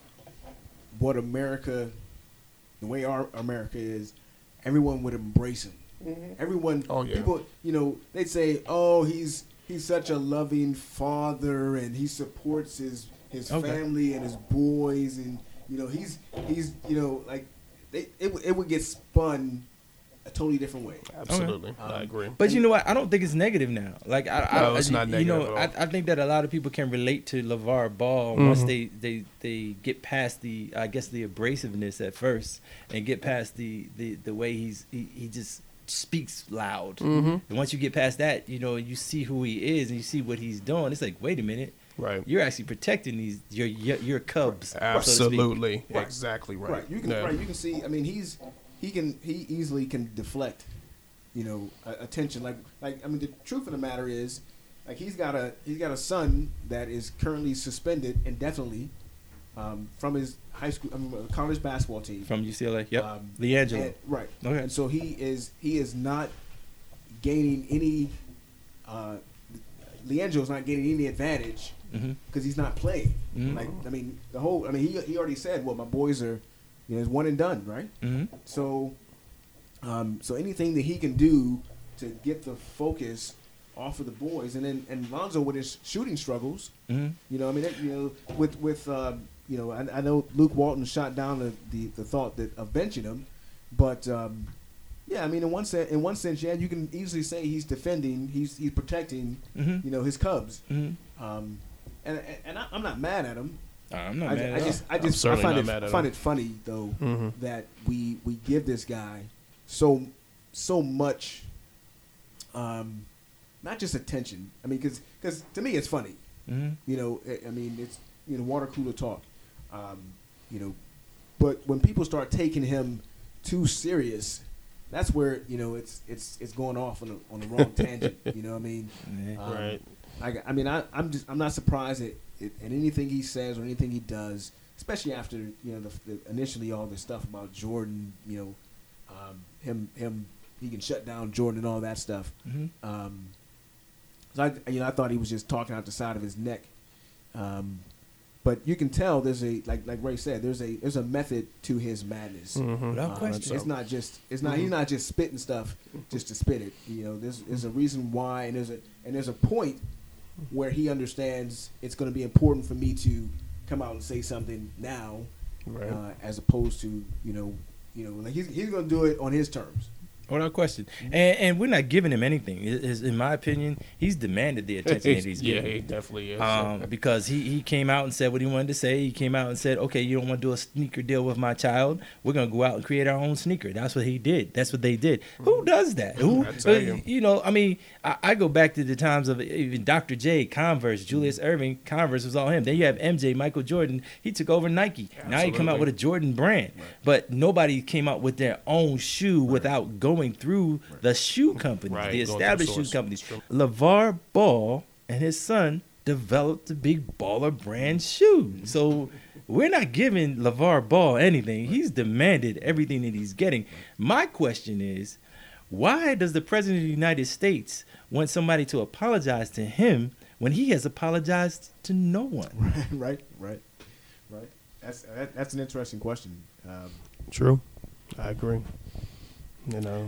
what America, the way our America is, everyone would embrace him. Everyone, Oh, yeah. people, you know, they'd say, "Oh, he's he's such a loving father, and he supports his his Okay. family and his boys, and you know, he's he's you know like they it, would- it would get spun a totally different way. Absolutely, I agree. But you know what? I don't think it's negative now. Like I, I No, it's I- not You negative know, at I, I think that a lot of people can relate to LeVar Ball once they, they, they get past the, I guess, the abrasiveness at first, and get past the, the, the way he's he, he just speaks loud. And once you get past that, you know, you see who he is and you see what he's doing. It's like, wait a minute. Right. You're actually protecting these your your, your cubs. so to speak. Absolutely, Right. exactly right. Right. You can Yeah. right. You can see. I mean, he's he can he easily can deflect, you know, a- attention. Like like I mean, the truth of the matter is, like he's got a he's got a son that is currently suspended indefinitely, um, from his high school, I mean, college basketball team. From U C L A. Yep. Um, LiAngelo. and- right. Okay. And so he is he is not gaining any. Uh, LiAngelo's not getting any advantage Mhm. because he's not playing. Mhm. Like I mean, the whole. I mean, he he already said, well, my boys are, you know, it's one and done, right? Mhm. So, um, so anything that he can do to get the focus off of the boys, and then and Lonzo with his shooting struggles, Mhm. you know, I mean, that, you know, with with um, you know, I, I know Luke Walton shot down the, the, the thought that of benching him, but um, yeah, I mean, in one sense, in one sense, yeah, you can easily say he's defending, he's he's protecting, Mhm. you know, his Cubs, Mhm. um, and and I, I'm not mad at him. I'm not I, mad I at all. just, I I'm just, I certainly find not it, mad at find him. it funny though Mhm. that we we give this guy so so much, um, not just attention. I mean, because to me it's funny. Mhm. You know, I, I mean, it's you know water cooler talk. Um, you know, but when people start taking him too serious, that's where you know it's it's it's going off on the on the wrong tangent. You know what I mean? Yeah. Um, Right. I, I mean, I, I'm just I'm not surprised at, at, at anything he says or anything he does, especially after you know the, the initially all this stuff about Jordan. You know, um, him him he can shut down Jordan and all that stuff. Mhm. Um, so I you know I thought he was just talking out the side of his neck. Um, but you can tell there's a like like Ray said there's a there's a method to his madness. Without Um, question. It's not just it's not he's not just spitting stuff just to spit it. You know, there's there's a reason why, and there's a and there's a point where he understands it's going to be important for me to come out and say something now, Right. uh, as opposed to you know you know like he's he's going to do it on his terms. Without question. And, and we're not giving him anything. It- it's- in my opinion, he's demanded the attention that he's yeah, getting. he definitely is. Um, because he, he came out and said what he wanted to say. He came out and said, okay, you don't want to do a sneaker deal with my child. We're going to go out and create our own sneaker. That's what he did. That's what they did. Who does that? Who, I tell you. uh, you know, I mean, I, I go back to the times of even Doctor J, Converse, Julius Erving, Converse was all him. Then you have M J, Michael Jordan. He took over Nike. Now he come out Absolutely. with a Jordan brand. But nobody came out with their own shoe without going through the shoe company, Right, the going through established shoe source. companies. True. LeVar Ball and his son developed the big baller brand shoe. So we're not giving LeVar Ball anything. He's demanded everything that he's getting. My question is, why does the President of the United States want somebody to apologize to him when he has apologized to no one? right, right, right. That's that, that's an interesting question. Um, True. I agree. You know.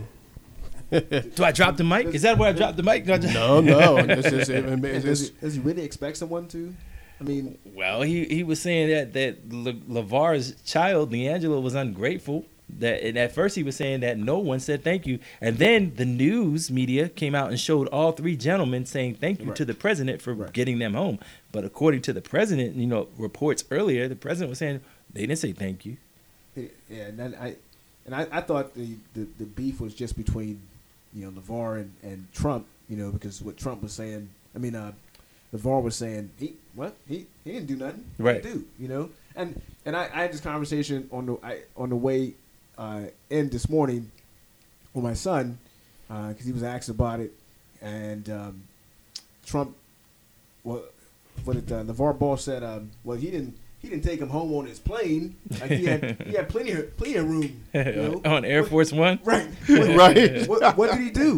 Do I drop the mic? Is that where I dropped the mic? Do I dro- No, no. This is even. does, This, he, does he really expect someone to? I mean, Well, he, he was saying that that Le, LeVar's child, LiAngelo, was ungrateful. That and at first he was saying that no one said thank you, and then the news media came out and showed all three gentlemen saying thank you Right. to the president for Right. getting them home. But according to the president, you know, reports earlier, the president was saying they didn't say thank you. yeah, and then I and I, I thought the, the, the beef was just between you know LeVar and, and Trump, you know, because what Trump was saying. I mean, uh, LeVar was saying he what he he didn't do nothing, Right. Do you know? And and I, I had this conversation on the I, on the way uh, in this morning with my son because he was asked about it, and um, Trump, well, what it, uh, LeVar Ball said, um, well, he didn't he didn't take him home on his plane. Like he had he had plenty of plenty of room, you know? On Air What- Force One? right? right. What, what did he do?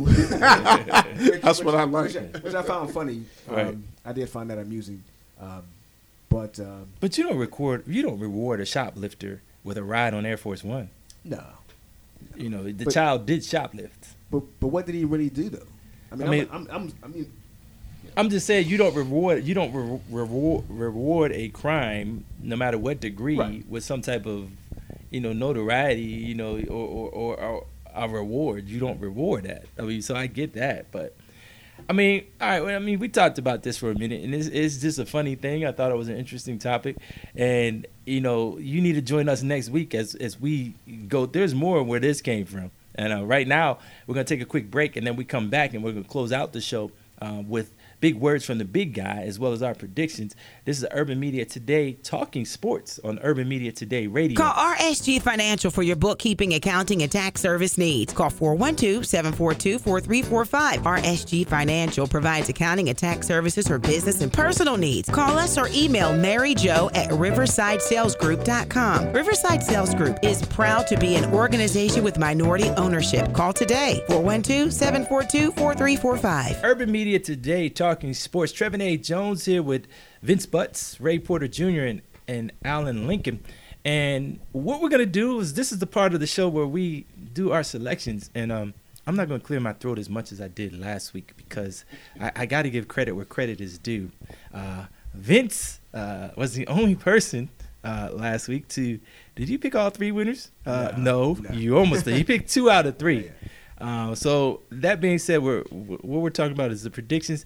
That's what I like. Which I, which I found funny. Um, Right. I did find that amusing. Um, but um, But you don't record you don't reward a shoplifter with a ride on Air Force One. no. You know, the But- child did shoplift. But but what did he really do though? I mean, I I mean- I'm, I'm, I'm, I mean, I'm just saying you don't reward you don't re- reward reward a crime no matter what degree Right. with some type of you know, notoriety, you know, or or, or, or a reward. You don't reward that. I mean, so I get that, but I mean, all right. Well, I mean, we talked about this for a minute, and it's, it's just a funny thing. I thought it was an interesting topic, and you know, you need to join us next week as as we go. There's more where this came from, and uh, right now we're gonna take a quick break, and then we come back and we're gonna close out the show uh, with big words from the big guy, as well as our predictions. This is Urban Media Today, talking sports on Urban Media Today Radio. Call R S G Financial for your bookkeeping, accounting, and tax service needs. Call four one two, seven four two, four three four five. R S G Financial provides accounting and tax services for business and personal needs. Call us or email Mary Jo at riverside sales group dot com. Riverside Sales Group is proud to be an organization with minority ownership. Call today, four one two, seven four two, four three four five. Urban Media Today, talking sports. Trevin A. Jones here with Vince Butts, Ray Porter Junior, and, and Alan Lincoln. And what we're going to do is, this is the part of the show where we do our selections. And um, I'm not going to clear my throat as much as I did last week, because I, I got to give credit where credit is due. Uh, Vince uh, was the only person uh, last week to, did you pick all three winners? Uh, no, no, you almost did. You picked two out of three. Uh, so that being said, we're, what we're talking about is the predictions.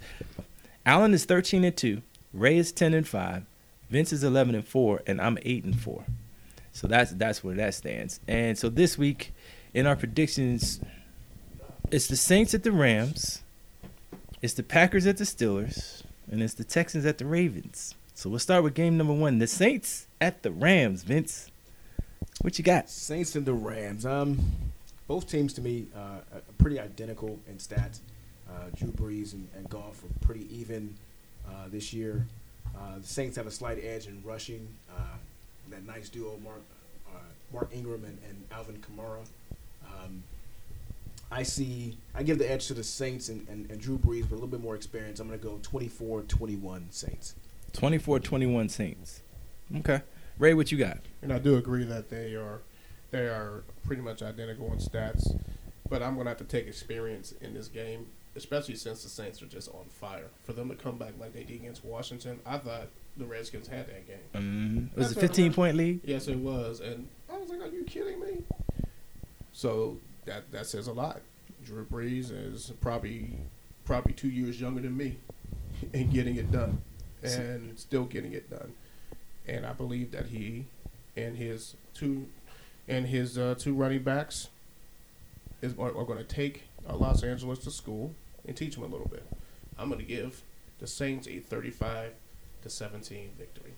Alan is thirteen and two, Ray is ten and five, Vince is eleven and four, and I'm eight and four. So that's that's where that stands. And so this week in our predictions, it's the Saints at the Rams, it's the Packers at the Steelers, and it's the Texans at the Ravens. So we'll start with game number one, the Saints at the Rams. Vince, what you got? Saints and the Rams. Um, both teams to me uh, are pretty identical in stats. Uh, Drew Brees and, and Goff are pretty even uh, this year. Uh, the Saints have a slight edge in rushing. Uh, that nice duo, Mark uh, Mark Ingram and, and Alvin Kamara. Um, I see. I give the edge to the Saints and, and, and Drew Brees with a little bit more experience. I'm going to go twenty-four twenty-one Saints. twenty-four twenty-one Saints. Okay. Ray, what you got? And I do agree that they are they are pretty much identical in stats, but I'm going to have to take experience in this game, especially since the Saints are just on fire. For them to come back like they did against Washington, I thought the Redskins had that game. Um, it was a fifteen-point lead? Yes, it was. And I was like, are you kidding me? So that that says a lot. Drew Brees is probably probably two years younger than me and getting it done and still getting it done. And I believe that he and his two and his uh, two running backs is are, are going to take uh, Los Angeles to school and teach them a little bit. I'm going to give the Saints a thirty-five to seventeen victory.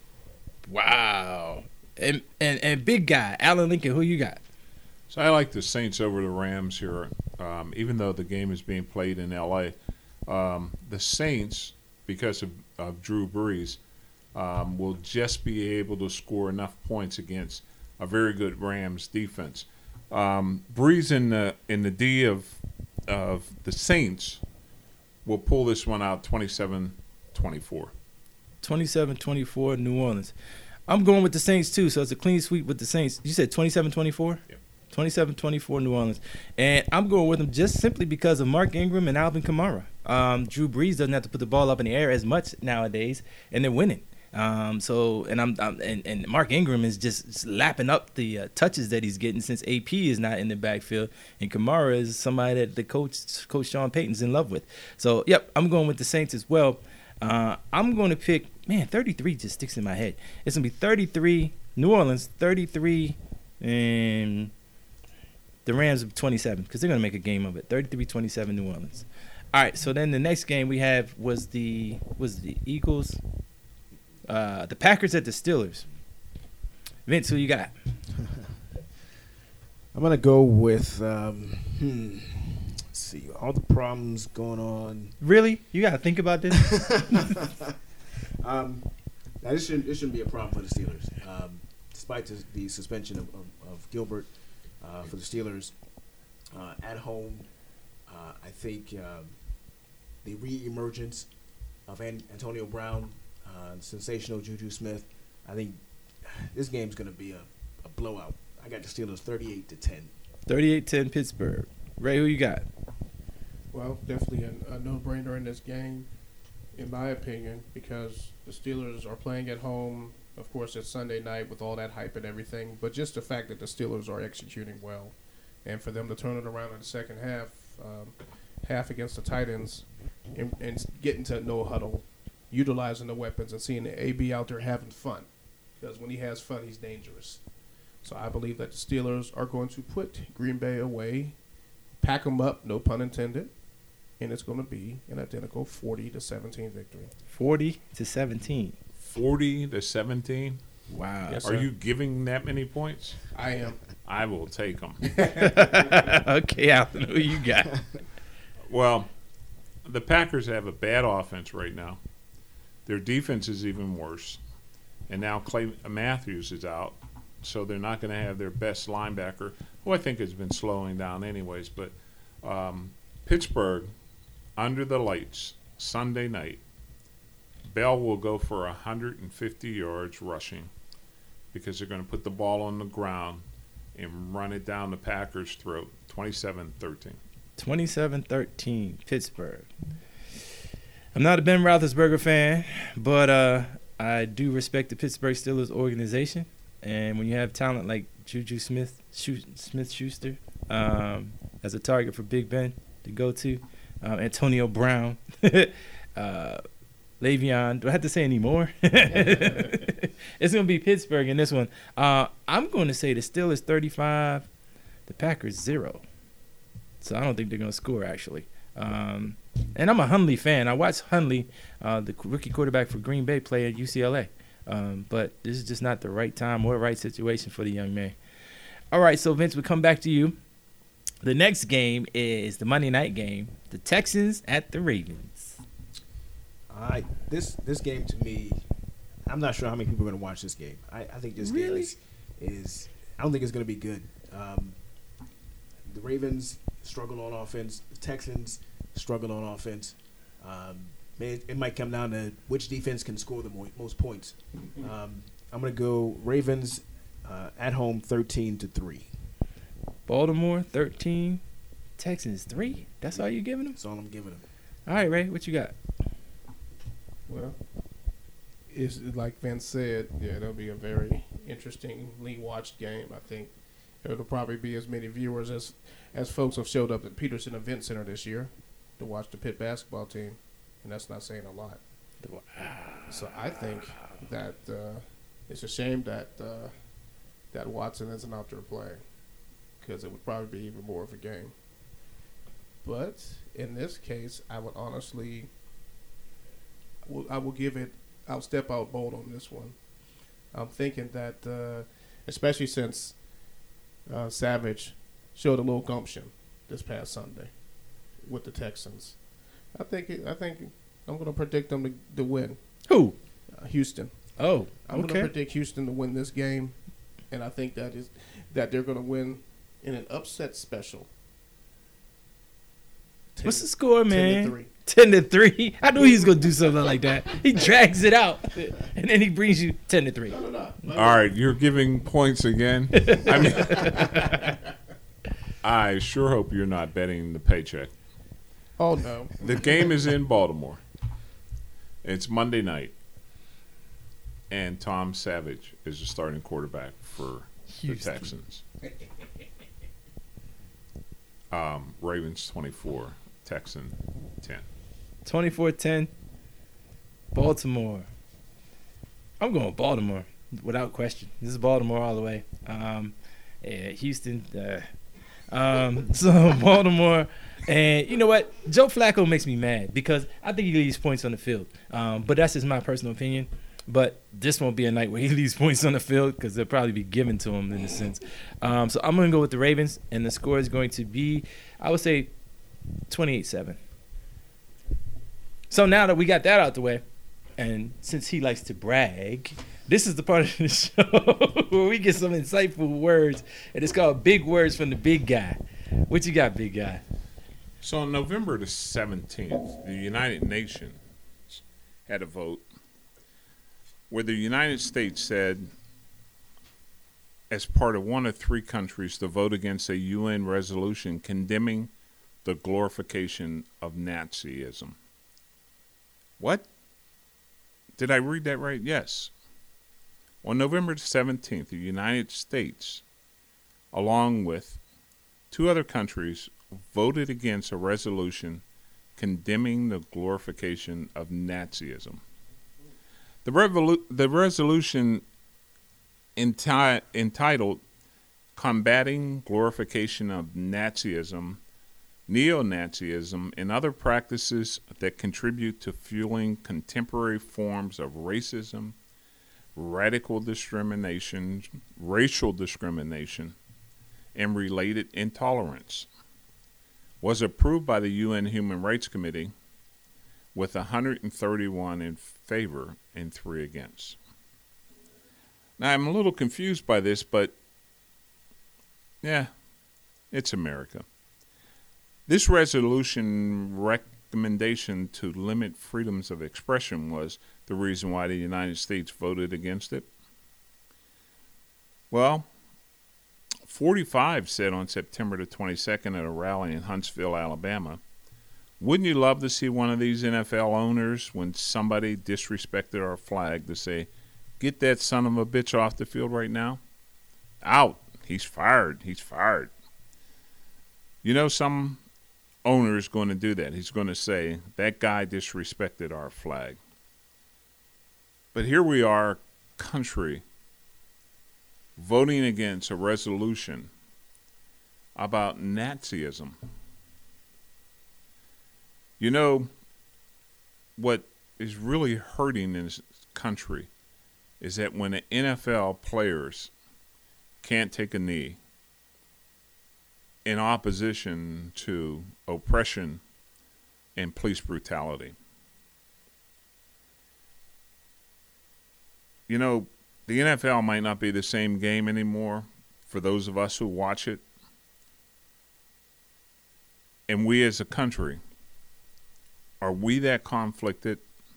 Wow. And and and big guy, Alan Lincoln, who you got? So I like the Saints over the Rams here, um, even though the game is being played in L A. Um, the Saints, because of, of Drew Brees, um, will just be able to score enough points against a very good Rams defense. Um, Brees in the in the D of of the Saints will pull this one out twenty-seven twenty-four. twenty-seven twenty-four New Orleans. I'm going with the Saints too, so it's a clean sweep with the Saints. You said twenty-seven twenty-four? Yep. twenty-seven twenty-four New Orleans. And I'm going with them just simply because of Mark Ingram and Alvin Kamara. Um, Drew Brees doesn't have to put the ball up in the air as much nowadays, and they're winning. Um, so and I'm, I'm and, and Mark Ingram is just lapping up the uh, touches that he's getting since A P is not in the backfield, and Kamara is somebody that the coach Coach Sean Payton's in love with. So yep, I'm going with the Saints as well. Uh, I'm going to pick man thirty-three just sticks in my head. It's gonna be thirty-three New Orleans, thirty-three, and the Rams twenty-seven because they're gonna make a game of it. thirty-three twenty-seven New Orleans. All right, so then the next game we have was the was the Eagles. Uh, the Packers at the Steelers. Vince, who you got? I'm going to go with, um, hmm, let's see, all the problems going on. Really? You got to think about this? um, now, this shouldn't, this shouldn't be a problem for the Steelers. Um, despite the, the suspension of, of, of Gilbert uh, for the Steelers uh, at home, uh, I think uh, the re-emergence of An- Antonio Brown, Uh, sensational Juju Smith. I think this game's going to be a, a blowout. I got the Steelers thirty-eight to ten. thirty-eight ten Pittsburgh. Ray, who you got? Well, definitely a, a no-brainer in this game, in my opinion, because the Steelers are playing at home. Of course, it's Sunday night with all that hype and everything, but just the fact that the Steelers are executing well, and for them to turn it around in the second half, um, half against the Titans, and, and getting to no huddle, utilizing the weapons, and seeing the A B out there having fun, because when he has fun, he's dangerous. So I believe that the Steelers are going to put Green Bay away, pack them up, no pun intended, and it's going to be an identical forty to seventeen victory. forty to seventeen. forty to seventeen. Wow. Yes, Are sir. you giving that many points? I am. I will take them. Okay, Alan, who you got? Well, the Packers have a bad offense right now. Their defense is even worse. And now Clay Matthews is out, so they're not going to have their best linebacker, who I think has been slowing down anyways. But um, Pittsburgh, under the lights, Sunday night, Bell will go for one hundred fifty yards rushing because they're going to put the ball on the ground and run it down the Packers' throat, twenty-seven thirteen. twenty-seven thirteen, Pittsburgh. I'm not a Ben Roethlisberger fan, but uh, I do respect the Pittsburgh Steelers organization. And when you have talent like Juju Smith, Smith-Schuster um, as a target for Big Ben to go to, um, Antonio Brown, uh, Le'Veon, do I have to say any more? It's going to be Pittsburgh in this one. Uh, I'm going to say the Steelers thirty-five, the Packers zero. So I don't think they're going to score, actually. Um, and I'm a Hundley fan. I watched Hundley, uh, the rookie quarterback for Green Bay, play at U C L A. Um, but this is just not the right time or right situation for the young man. All right, so, Vince, we come back to you. The next game is the Monday night game, the Texans at the Ravens. All right, this this game to me, I'm not sure how many people are going to watch this game. I, I think this game Really? is, is I don't think it's going to be good. Um, the Ravens struggle on offense. The Texans struggle on offense. Um, it, it might come down to which defense can score the mo- most points. Um, I'm going to go Ravens uh, at home, thirteen to three. Baltimore, thirteen. Texans, three. That's all you're giving them? That's all I'm giving them. All right, Ray, what you got? Well, it's like Vince said, yeah, it'll be a very interestingly watched game. I think it'll probably be as many viewers as as folks have showed up at Peterson Event Center this year to watch the Pitt basketball team, and that's not saying a lot. So I think that uh, it's a shame that uh, that Watson isn't out there playing, because it would probably be even more of a game. But in this case, I would honestly, I will, I will give it, I'll step out bold on this one. I'm thinking that, uh, especially since uh, Savage showed a little gumption this past Sunday with the Texans, I think it, I think I'm going to predict them to, to win. Who? Uh, Houston. Oh, I'm going okay. to predict Houston to win this game, and I think that is that they're going to win in an upset special. What's the score, man? ten to three. ten to three. I knew he was going to do something like that. He drags it out, and then he brings you ten to three. No, no, no. All right, you're giving points again. I mean, I sure hope you're not betting the paycheck. Oh, no. The game is in Baltimore. It's Monday night, and Tom Savage is the starting quarterback for Houston. the Texans. Um, Ravens twenty-four, Texan ten. twenty-four ten, Baltimore. I'm going Baltimore without question. This is Baltimore all the way. Um, yeah, Houston. Uh, um, so Baltimore. And you know what? Joe Flacco makes me mad because I think he leaves points on the field. Um, but that's just my personal opinion. But this won't be a night where he leaves points on the field because they'll probably be given to him in a sense. Um, so I'm going to go with the Ravens, and the score is going to be, I would say, twenty-eight seven. So now that we got that out the way, and since he likes to brag, this is the part of the show where we get some insightful words, and it's called Big Words from the Big Guy. What you got, big guy? So on November the seventeenth, the United Nations had a vote where the United States said, as part of one of three countries to vote against a U N resolution condemning the glorification of Nazism. What? Did I read that right? Yes. On November seventeenth, the United States, along with two other countries, voted against a resolution condemning the glorification of Nazism. The, revolu- the resolution enti- entitled Combating Glorification of Nazism, Neo-Nazism, and Other Practices That Contribute to Fueling Contemporary Forms of Racism, Radical Discrimination, Racial Discrimination, and Related Intolerance, was approved by the U N Human Rights Committee with one hundred thirty-one in favor and three against. Now, I'm a little confused by this, but yeah, it's America. This resolution recommendation to limit freedoms of expression was the reason why the United States voted against it. Well, forty-five said on September the twenty-second at a rally in Huntsville, Alabama, "Wouldn't you love to see one of these N F L owners, when somebody disrespected our flag, to say, 'Get that son of a bitch off the field right now'? Out. He's fired. He's fired." You know, some owner is going to do that. He's going to say, "That guy disrespected our flag." But here we are, country, voting against a resolution about Nazism. You know, what is really hurting in this country is that when the N F L players can't take a knee in opposition to oppression and police brutality. You know, the N F L might not be the same game anymore for those of us who watch it. And we as a country, are we that conflicted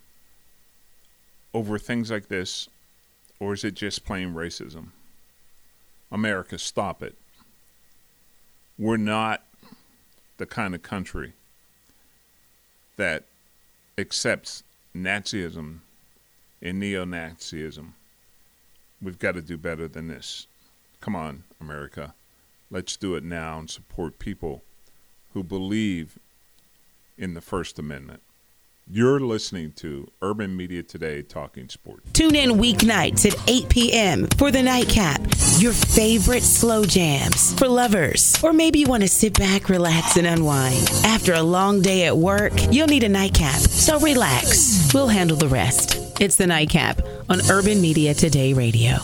over things like this, or is it just plain racism? America, stop it. We're not the kind of country that accepts Nazism and neo-Nazism. We've got to do better than this. Come on, America. Let's do it now and support people who believe in the First Amendment. You're listening to Urban Media Today Talking Sports. Tune in weeknights at eight p.m. for The Nightcap, your favorite slow jams for lovers. Or maybe you want to sit back, relax, and unwind. After a long day at work, you'll need a nightcap, so relax. We'll handle the rest. It's The Nightcap on Urban Media Today Radio.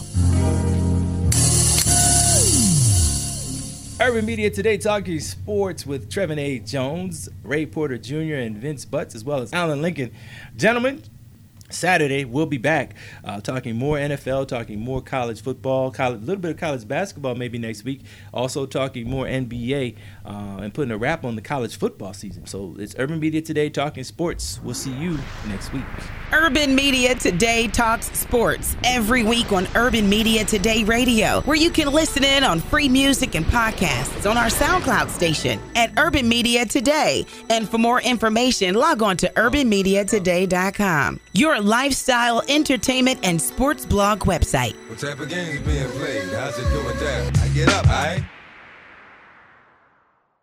Urban Media Today Talking Sports with Trevin A. Jones, Ray Porter Junior, and Vince Butts, as well as Alan Lincoln. Gentlemen, Saturday we'll be back uh, talking more N F L, talking more college football, a little bit of college basketball maybe next week. Also talking more N B A uh, and putting a wrap on the college football season. So it's Urban Media Today Talking Sports. We'll see you next week. Urban Media Today talks sports every week on Urban Media Today Radio, where you can listen in on free music and podcasts on our SoundCloud station at Urban Media Today. And for more information, log on to urban media today dot com, your lifestyle, entertainment, and sports blog website. What type of games being played? How's it going down? I get up, all right?